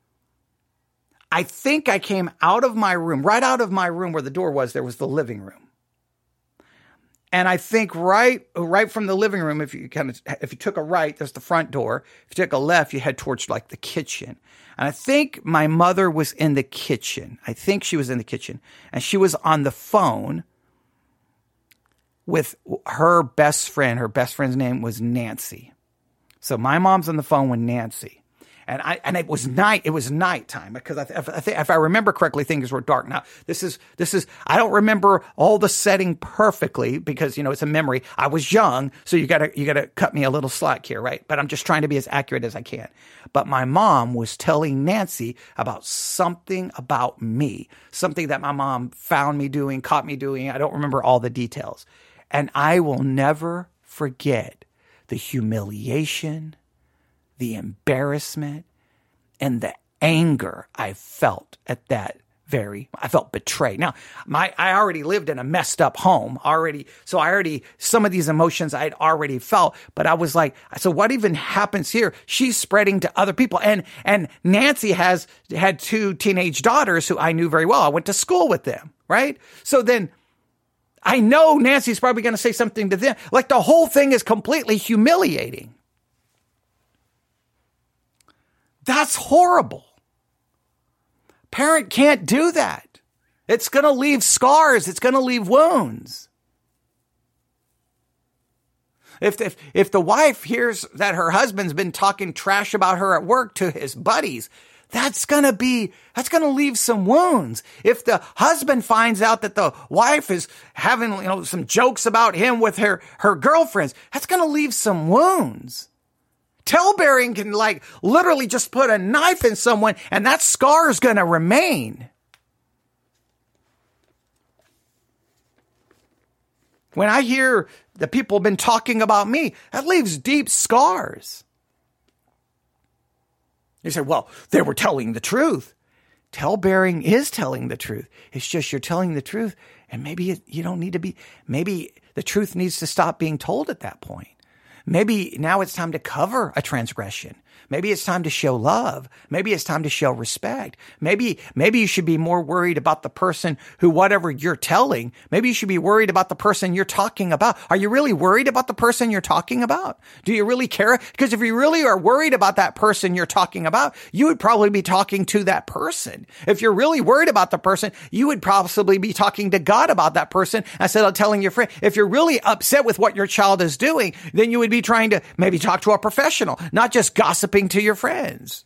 [SPEAKER 2] I think I came out of my room, right out of my room where the door was, there was the living room. And I think right from the living room, if you took a right, there's the front door. If you took a left, you head towards like the kitchen. And I think my mother was in the kitchen. I think she was in the kitchen. And she was on the phone with her best friend. Her best friend's name was Nancy. So my mom's on the phone with Nancy. And it was nighttime because if I remember correctly, things were dark. Now, this is, I don't remember all the setting perfectly because, it's a memory. I was young, so you gotta cut me a little slack here, right? But I'm just trying to be as accurate as I can. But my mom was telling Nancy about something about me, something that my mom found me doing, caught me doing. I don't remember all the details. And I will never forget the humiliation, the embarrassment, and the anger I felt at that I felt betrayed. Now, I already lived in a messed up home some of these emotions I'd already felt, but I was like, so what even happens here? She's spreading to other people. And Nancy had 2 teenage daughters who I knew very well. I went to school with them, right? So then I know Nancy's probably going to say something to them. Like the whole thing is completely humiliating. That's horrible. Parent can't do that. It's going to leave scars. It's going to leave wounds. If the wife hears that her husband's been talking trash about her at work to his buddies, that's going to leave some wounds. If the husband finds out that the wife is having, some jokes about him with her girlfriends, that's going to leave some wounds. Tale-bearing can literally just put a knife in someone and that scar is going to remain. When I hear that people have been talking about me, that leaves deep scars. You say, well, they were telling the truth. Tale-bearing is telling the truth. It's just you're telling the truth and maybe you don't need to be, maybe the truth needs to stop being told at that point. Maybe now it's time to cover a transgression. Maybe it's time to show love. Maybe it's time to show respect. Maybe you should be more worried about the person who, whatever you're telling, maybe you should be worried about the person you're talking about. Are you really worried about the person you're talking about? Do you really care? Because if you really are worried about that person you're talking about, you would probably be talking to that person. If you're really worried about the person, you would possibly be talking to God about that person instead of telling your friend. If you're really upset with what your child is doing, then you would be trying to maybe talk to a professional, not just gossiping to your friends.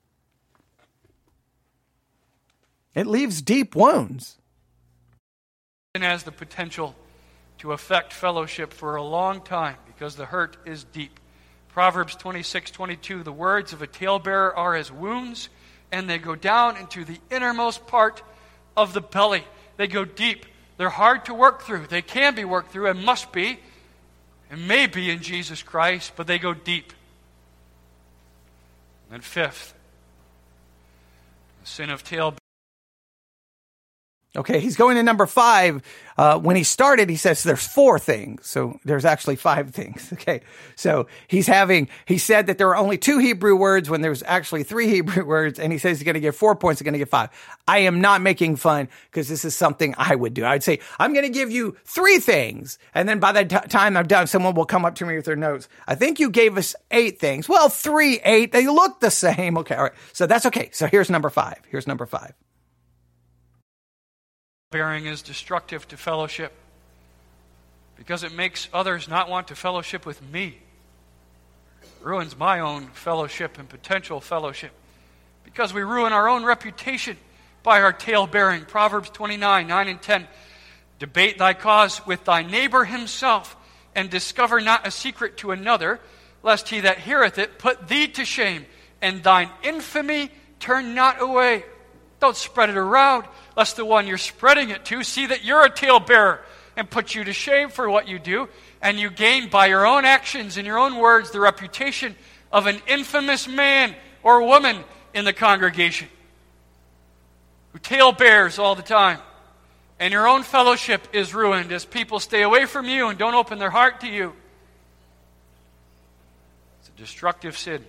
[SPEAKER 2] It leaves deep wounds.
[SPEAKER 3] It has the potential to affect fellowship for a long time because the hurt is deep. Proverbs 26:22, the words of a talebearer are as wounds, and they go down into the innermost part of the belly. They go deep. They're hard to work through. They can be worked through and must be, and may be in Jesus Christ, but they go deep. And fifth, the sin of tale.
[SPEAKER 2] Okay, he's going to number 5. When he started, he says there's 4 things. So there's actually 5 things. Okay, so he said that there are only 2 Hebrew words when there's actually 3 Hebrew words. And he says he's going to give 4 points, he's going to give 5. I am not making fun because this is something I would do. I'd say, I'm going to give you 3 things. And then by the time I'm done, someone will come up to me with their notes. I think you gave us 8 things. Well, 3, 8, they look the same. Okay, all right. So that's okay. So here's number 5.
[SPEAKER 3] Bearing is destructive to fellowship because it makes others not want to fellowship with me. It ruins my own fellowship and potential fellowship because we ruin our own reputation by our tale-bearing. Proverbs 29:9-10. Debate thy cause with thy neighbor himself and discover not a secret to another, lest he that heareth it put thee to shame and thine infamy Turn not away. Don't spread it around, lest the one you're spreading it to see that you're a talebearer and put you to shame for what you do, and you gain by your own actions and your own words the reputation of an infamous man or woman in the congregation who talebears all the time. And your own fellowship is ruined as people stay away from you and don't open their heart to you. It's a destructive sin.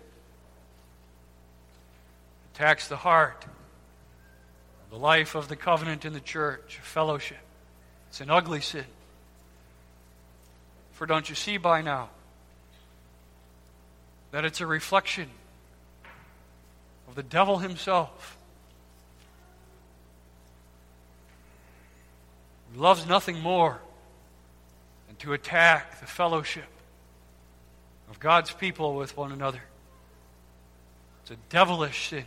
[SPEAKER 3] It attacks the heart, the life of the covenant in the church, fellowship. It's an ugly sin. For don't you see by now that it's a reflection of the devil himself, who loves nothing more than to attack the fellowship of God's people with one another. It's a devilish sin.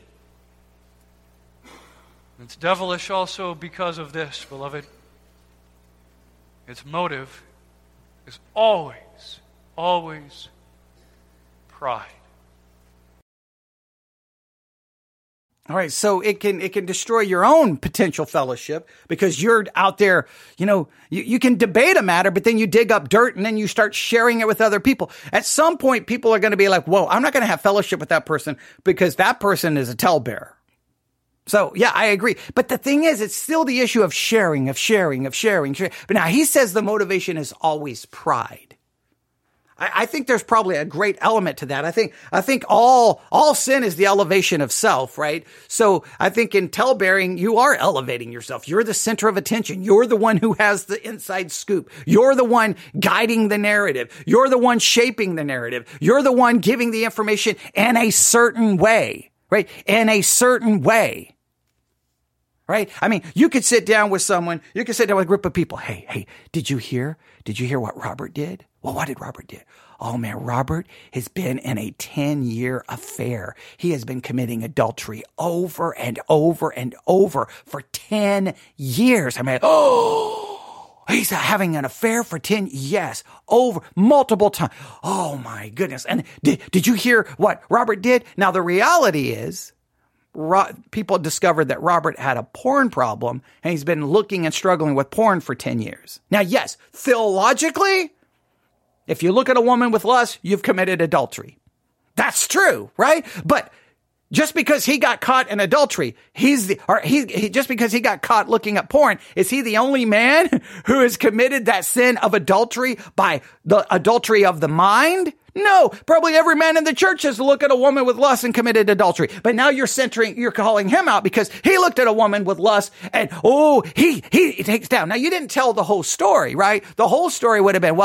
[SPEAKER 3] And it's devilish also because of this, beloved. Its motive is always, always pride.
[SPEAKER 2] All right, so it can destroy your own potential fellowship because you're out there, you can debate a matter, but then you dig up dirt and then you start sharing it with other people. At some point, people are going to be like, whoa, I'm not going to have fellowship with that person because that person is a talebearer. So, yeah, I agree. But the thing is, it's still the issue of sharing. But now he says the motivation is always pride. I think there's probably a great element to that. I think all sin is the elevation of self, right? So I think in talebearing, you are elevating yourself. You're the center of attention. You're the one who has the inside scoop. You're the one guiding the narrative. You're the one shaping the narrative. You're the one giving the information in a certain way, right? In a certain way. Right? I mean, you could sit down with someone, you could sit down with a group of people. Hey, did you hear what Robert did? Well, what did Robert do? Oh man, Robert has been in a 10-year affair. He has been committing adultery over and over and over for 10 years. I mean, he's having an affair for 10, yes, over multiple times. Oh my goodness. And did you hear what Robert did? Now the reality is, people discovered that Robert had a porn problem and he's been looking and struggling with porn for 10 years. Now, yes, theologically, if you look at a woman with lust, you've committed adultery. That's true, right? But just because he got caught in adultery, just because he got caught looking at porn, is he the only man who has committed that sin of adultery by the adultery of the mind? No, probably every man in the church has looked at a woman with lust and committed adultery. But now you're calling him out because he looked at a woman with lust and, he takes down. Now you didn't tell the whole story, right? The whole story would have been,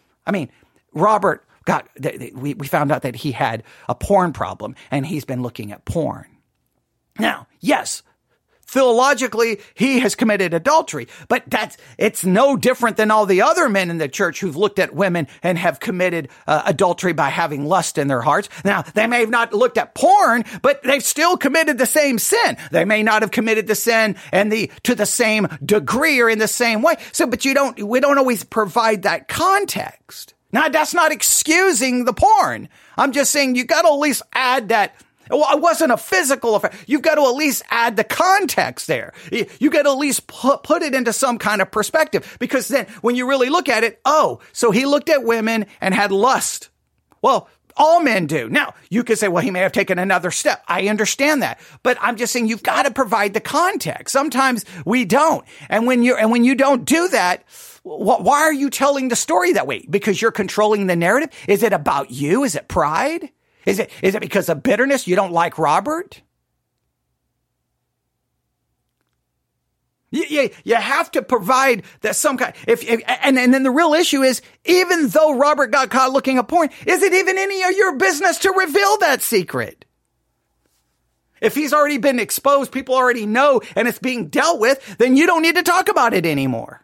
[SPEAKER 2] Robert we found out that he had a porn problem and he's been looking at porn. Now, yes, theologically, he has committed adultery, but it's no different than all the other men in the church who've looked at women and have committed adultery by having lust in their hearts. Now, they may have not looked at porn, but they've still committed the same sin. They may not have committed the sin to the same degree or in the same way. So, but we don't always provide that context. Now, that's not excusing the porn. I'm just saying you got to at least add that. Well, it wasn't a physical affair. You've got to at least add the context there. You got to at least put it into some kind of perspective, because then when you really look at it, so he looked at women and had lust. Well, all men do. Now, you could say, well, he may have taken another step. I understand that. But I'm just saying you've got to provide the context. Sometimes we don't. And when you don't do that, why are you telling the story that way? Because you're controlling the narrative? Is it about you? Is it pride? Is it because of bitterness? You don't like Robert? You have to provide that some kind. And then the real issue is, even though Robert got caught looking at porn, is it even any of your business to reveal that secret? If he's already been exposed, people already know, and it's being dealt with, then you don't need to talk about it anymore.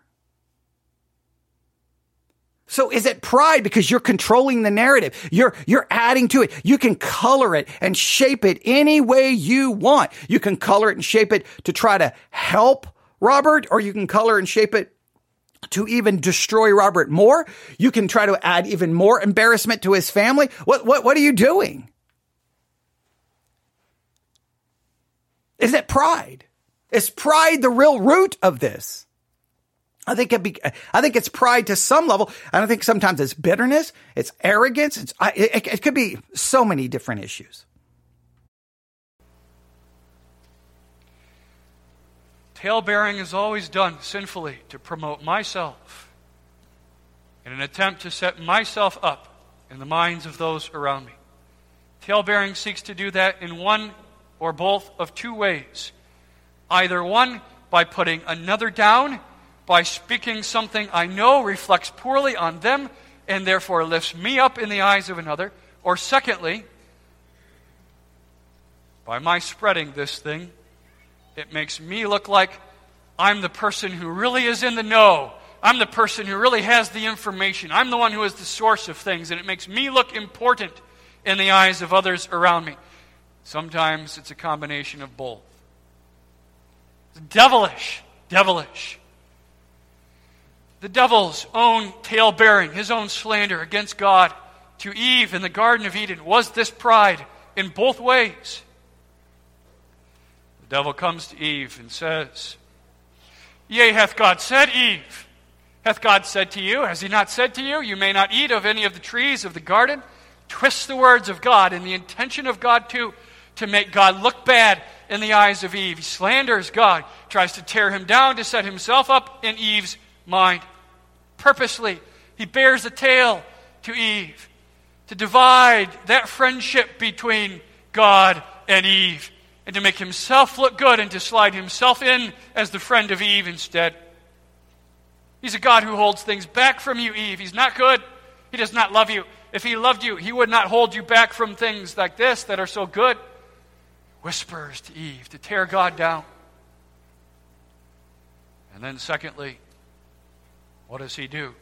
[SPEAKER 2] So is it pride because you're controlling the narrative? You're adding to it. You can color it and shape it any way you want. You can color it and shape it to try to help Robert, or you can color and shape it to even destroy Robert more. You can try to add even more embarrassment to his family. What are you doing? Is it pride? Is pride the real root of this? I think it's pride to some level. I don't think sometimes it's bitterness, it's arrogance. It could be so many different issues.
[SPEAKER 3] Talebearing is always done sinfully to promote myself in an attempt to set myself up in the minds of those around me. Talebearing seeks to do that in one or both of two ways. Either one, by putting another down, by speaking something I know reflects poorly on them and therefore lifts me up in the eyes of another. Or secondly, by my spreading this thing, it makes me look like I'm the person who really is in the know. I'm the person who really has the information. I'm the one who is the source of things, and it makes me look important in the eyes of others around me. Sometimes it's a combination of both. It's devilish. The devil's own tale-bearing, his own slander against God to Eve in the Garden of Eden was this pride in both ways. The devil comes to Eve and says, "Yea, hath God said, Eve? Hath God said to you, has he not said to you, you may not eat of any of the trees of the garden?" Twists the words of God and the intention of God to make God look bad in the eyes of Eve. He slanders God, tries to tear him down to set himself up in Eve's mind. Purposely, he bears a tale to Eve to divide that friendship between God and Eve and to make himself look good and to slide himself in as the friend of Eve instead. He's a God who holds things back from you, Eve. He's not good. He does not love you. If he loved you, he would not hold you back from things like this that are so good. Whispers to Eve to tear God down. And then secondly, what does he do?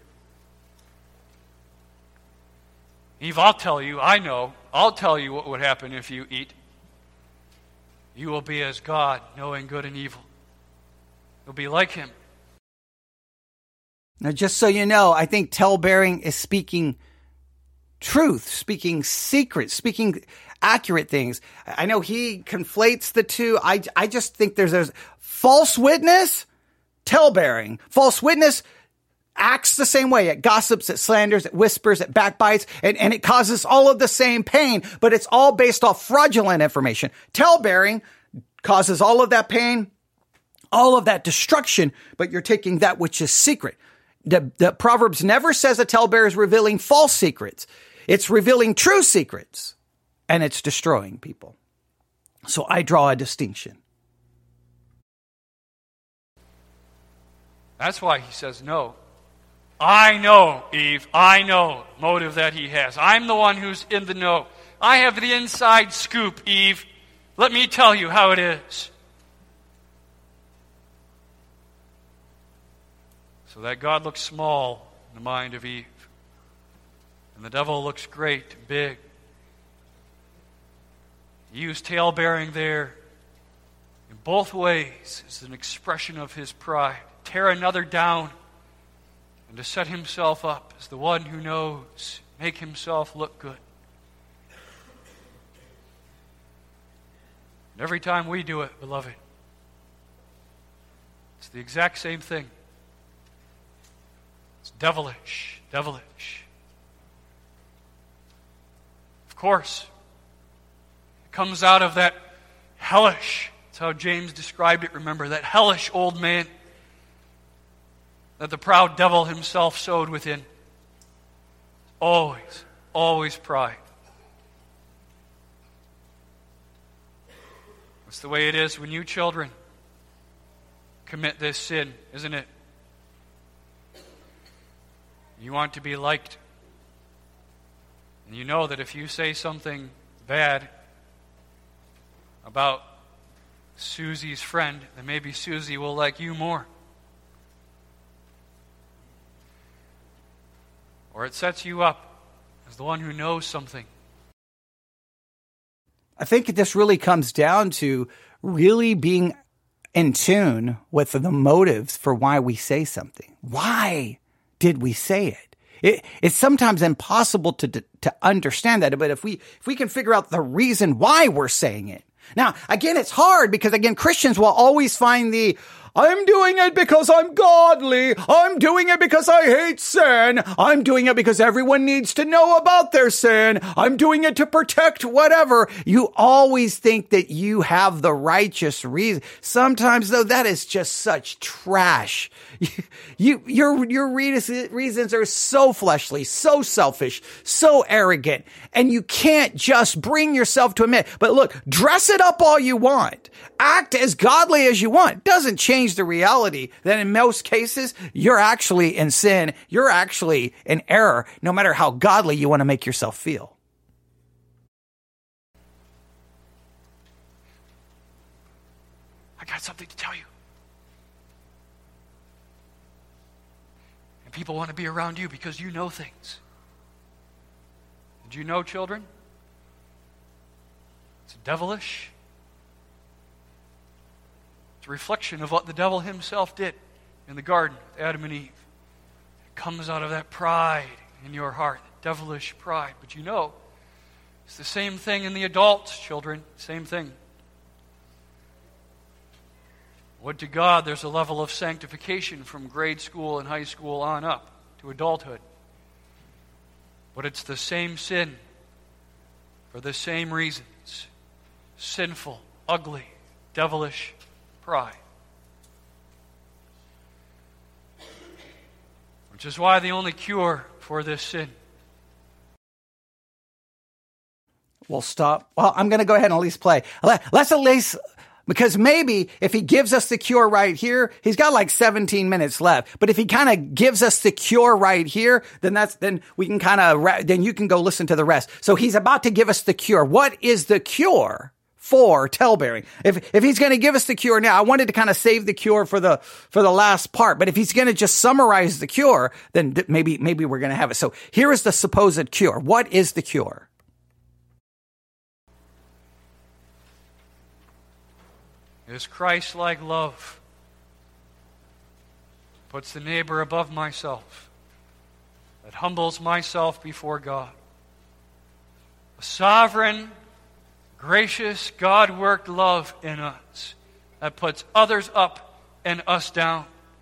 [SPEAKER 3] Eve, I'll tell you, I know, I'll tell you what would happen if you eat. You will be as God, knowing good and evil. You'll be like him.
[SPEAKER 2] Now, just so you know, I think tale-bearing is speaking truth, speaking secrets, speaking accurate things. I know he conflates the two. I just think there's a false witness, tale-bearing. False witness acts the same way. It gossips, it slanders, it whispers, it backbites, and it causes all of the same pain, but it's all based off fraudulent information. Tale-bearing causes all of that pain, all of that destruction, but you're taking that which is secret. The Proverbs never says a talebearer is revealing false secrets. It's revealing true secrets, and it's destroying people. So I draw a distinction.
[SPEAKER 3] That's why he says no. I know, Eve, I know motive that he has. I'm the one who's in the know. I have the inside scoop, Eve. Let me tell you how it is. So that God looks small in the mind of Eve. And the devil looks great and big. He used tale-bearing there in both ways as an expression of his pride. Tear another down and to set himself up as the one who knows, make himself look good. And every time we do it, beloved, it's the exact same thing. It's devilish. Of course, it comes out of that hellish, that's how James described it, remember, that hellish old man that the proud devil himself sowed within. Always pride. That's the way it is when you children commit this sin, isn't it? You want to be liked. And you know that if you say something bad about Susie's friend, then maybe Susie will like you more. Or it sets you up as the one who knows something.
[SPEAKER 2] I think this really comes down to really being in tune with the motives for why we say something. Why did we say it? It's sometimes impossible to understand that, but if we can figure out the reason why we're saying it, Now, again, it's hard because, again, Christians will always find I'm doing it because I'm godly. I'm doing it because I hate sin. I'm doing it because everyone needs to know about their sin. I'm doing it to protect whatever. You always think that you have the righteous reason. Sometimes, though, that is just such trash. Your reasons are so fleshly, so selfish, so arrogant, and you can't just bring yourself to admit. But look, dress it up all you want. Act as godly as you want. Doesn't change the reality that in most cases, you're actually in sin. You're actually in error, no matter how godly you want to make yourself feel.
[SPEAKER 3] I got something to tell you. And people want to be around you because you know things. Did you know, children? It's devilish. It's a reflection of what the devil himself did in the garden with Adam and Eve. It comes out of that pride in your heart, devilish pride. But you know, it's the same thing in the adults, children. Same thing. Would to God there's a level of sanctification from grade school and high school on up to adulthood. But it's the same sin for the same reasons. Sinful, ugly, devilish pride. Which is why the only cure for this sin.
[SPEAKER 2] We'll stop. Well, I'm going to go ahead and at least play. Let's at least, because maybe if he gives us the cure right here, he's got like 17 minutes left. But if he kind of gives us the cure right here, then we can then you can go listen to the rest. So he's about to give us the cure. What is the cure for tell-bearing? If he's going to give us the cure now, I wanted to kind of save the cure for the last part, but if he's going to just summarize the cure, then maybe we're going to have it. So here is the supposed cure. What is the cure?
[SPEAKER 3] Is Christ-like love. Puts the neighbor above myself. That humbles myself before God. A sovereign, gracious, God-worked love in us that puts others up and us down.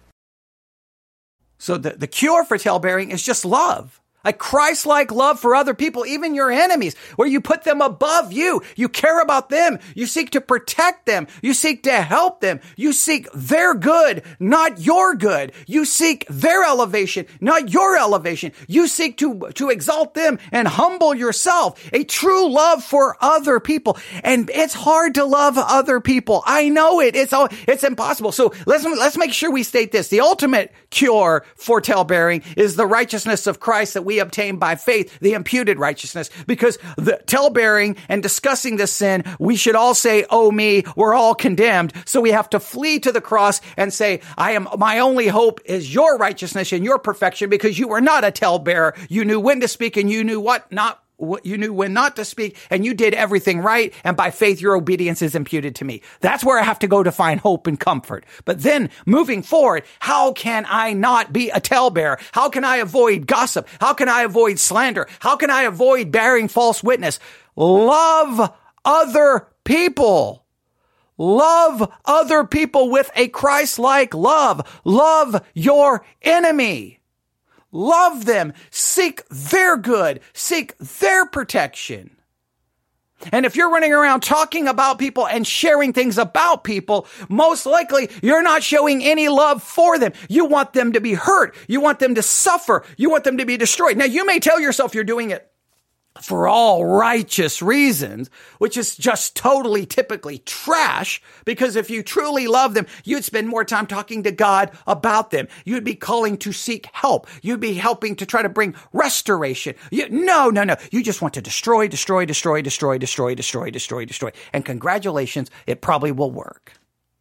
[SPEAKER 2] So the cure for tell-bearing is just love. A Christ-like love for other people, even your enemies, where you put them above you. You care about them. You seek to protect them. You seek to help them. You seek their good, not your good. You seek their elevation, not your elevation. You seek to exalt them and humble yourself. A true love for other people. And it's hard to love other people. I know it. It's impossible. So let's make sure we state this. The ultimate cure for tell-bearing is the righteousness of Christ that we obtain by faith, the imputed righteousness. Because the tell-bearing and discussing this sin, we should all say, "Oh me, we're all condemned." So we have to flee to the cross and say, my only hope is your righteousness and your perfection, because you were not a tell-bearer. You knew when to speak and you knew you knew when not to speak, and you did everything right, and by faith your obedience is imputed to me. That's where I have to go to find hope and comfort. But then, moving forward, how can I not be a tell-bearer? How can I avoid gossip? How can I avoid slander? How can I avoid bearing false witness? Love other people. Love other people with a Christ-like love. Love your enemy. Love them. Seek their good. Seek their protection. And if you're running around talking about people and sharing things about people, most likely you're not showing any love for them. You want them to be hurt. You want them to suffer. You want them to be destroyed. Now, you may tell yourself you're doing it for all righteous reasons, which is just totally typically trash, because if you truly love them, you'd spend more time talking to God about them. You'd be calling to seek help. You'd be helping to try to bring restoration. No. You just want to destroy. And congratulations, it probably will work.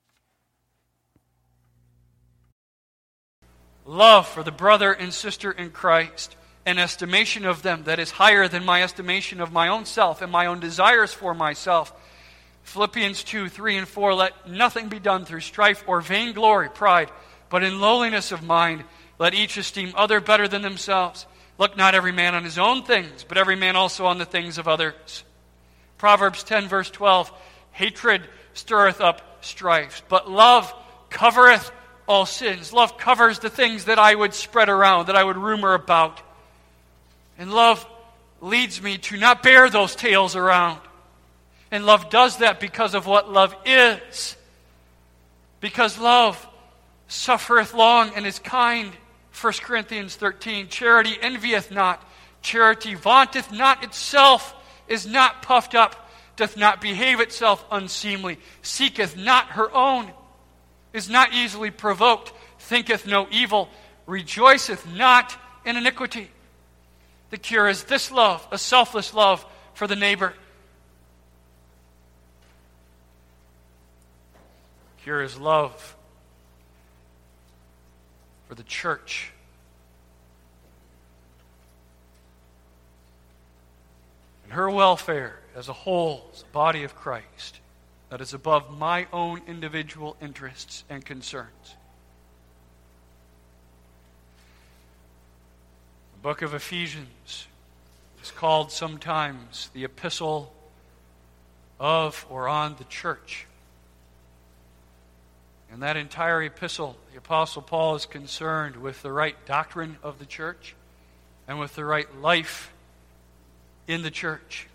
[SPEAKER 3] Love for the brother and sister in Christ. An estimation of them that is higher than my estimation of my own self and my own desires for myself. Philippians 2, 3, and 4, let nothing be done through strife or vainglory, pride, but in lowliness of mind, let each esteem other better than themselves. Look not every man on his own things, but every man also on the things of others. Proverbs 10, verse 12, Hatred stirreth up strife, but love covereth all sins. Love covers the things that I would spread around, that I would rumor about. And love leads me to not bear those tales around. And love does that because of what love is. Because love suffereth long and is kind. 1 Corinthians 13, charity envieth not. Charity vaunteth not itself, is not puffed up, doth not behave itself unseemly, seeketh not her own, is not easily provoked, thinketh no evil, rejoiceth not in iniquity. The cure is this love, a selfless love for the neighbor. The cure is love for the church. And her welfare as a whole, as a body of Christ, that is above my own individual interests and concerns. The book of Ephesians is called sometimes the epistle of or on the church. In that entire epistle, the Apostle Paul is concerned with the right doctrine of the church and with the right life in the church.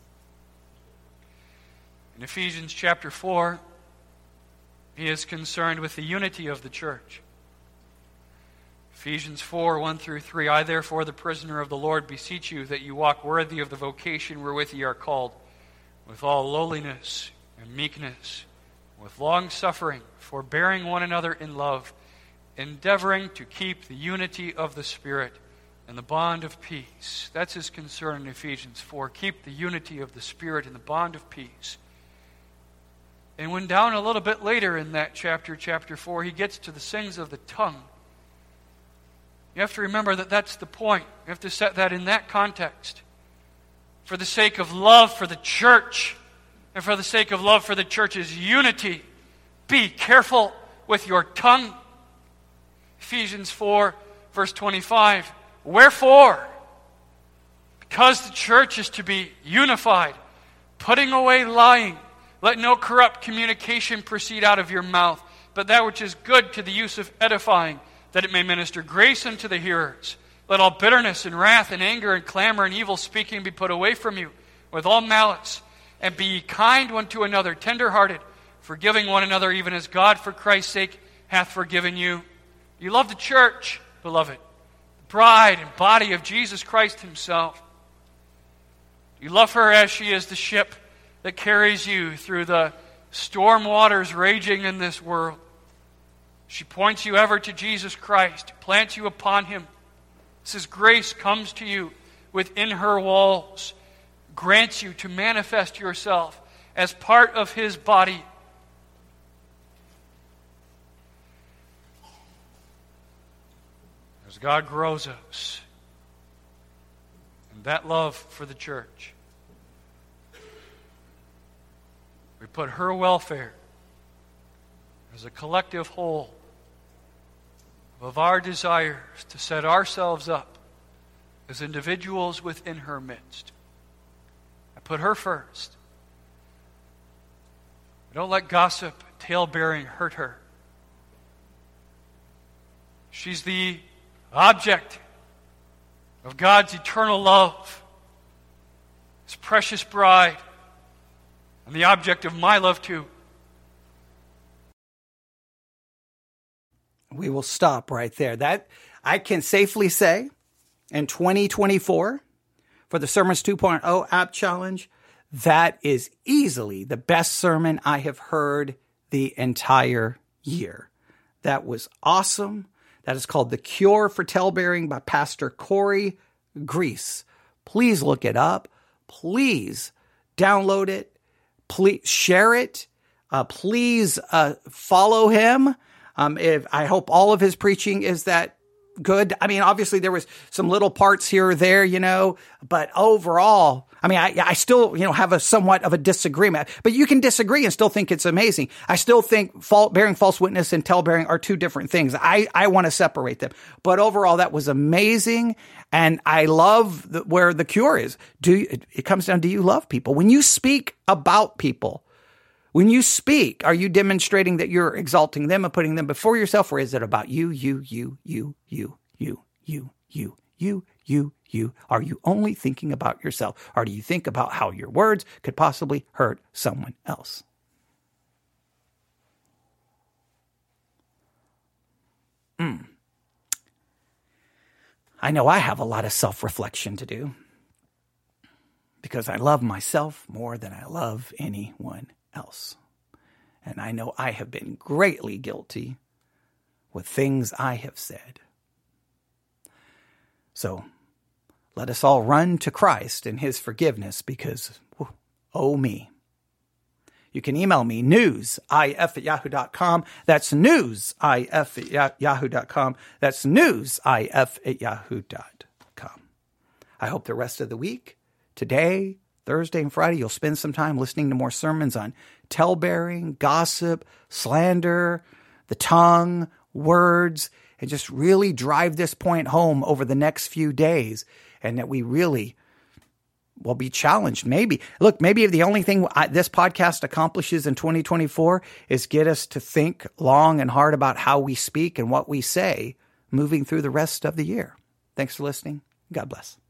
[SPEAKER 3] In Ephesians chapter 4, he is concerned with the unity of the church. Ephesians 4, 1 through 3, I therefore, the prisoner of the Lord, beseech you that you walk worthy of the vocation wherewith ye are called, with all lowliness and meekness, with long suffering, forbearing one another in love, endeavoring to keep the unity of the Spirit and the bond of peace. That's his concern in Ephesians 4. Keep the unity of the Spirit and the bond of peace. And when down a little bit later in that chapter 4, he gets to the sins of the tongue. You have to remember that that's the point. You have to set that in that context. For the sake of love for the church, and for the sake of love for the church's unity, be careful with your tongue. Ephesians 4, verse 25. Wherefore, because the church is to be unified, putting away lying, let no corrupt communication proceed out of your mouth, but that which is good to the use of edifying, that it may minister grace unto the hearers. Let all bitterness and wrath and anger and clamor and evil speaking be put away from you, with all malice. And be ye kind one to another, tender-hearted, forgiving one another, even as God for Christ's sake hath forgiven you. You love the church, beloved, the bride and body of Jesus Christ himself. You love her as she is the ship that carries you through the storm waters raging in this world. She points you ever to Jesus Christ, plants you upon him. His grace comes to you within her walls, grants you to manifest yourself as part of his body. As God grows us in that love for the church, we put her welfare as a collective whole of our desires to set ourselves up as individuals within her midst. I put her first. Don't let gossip, tale-bearing hurt her. She's the object of God's eternal love, his precious bride, and the object of my love too.
[SPEAKER 2] We will stop right there. That I can safely say in 2024 for the Sermons 2.0 app challenge, that is easily the best sermon I have heard the entire year. That was awesome. That is called The Cure for Tale-Bearing by Pastor Corey Grease. Please look it up. Please download it. Please share it. Please follow him. I hope all of his preaching is that good. I mean, obviously there was some little parts here or there, but overall, I mean, I still, have a somewhat of a disagreement, but you can disagree and still think it's amazing. I still think bearing false witness and tale-bearing are two different things. I want to separate them, but overall that was amazing. And I love where the cure is. It comes down, do you love people? When you speak about people, When you speak, are you demonstrating that you're exalting them and putting them before yourself, or is it about you? Are you only thinking about yourself, or do you think about how your words could possibly hurt someone else? I know I have a lot of self-reflection to do because I love myself more than I love anyone else. And I know I have been greatly guilty with things I have said. So let us all run to Christ and his forgiveness because, oh me. You can email me, newsif@yahoo.com. That's newsif@yahoo.com. That's newsif@yahoo.com. I hope the rest of the week, today, Thursday, and Friday, you'll spend some time listening to more sermons on tale-bearing, gossip, slander, the tongue, words, and just really drive this point home over the next few days, and that we really will be challenged. Maybe the only thing this podcast accomplishes in 2024 is get us to think long and hard about how we speak and what we say moving through the rest of the year. Thanks for listening. God bless.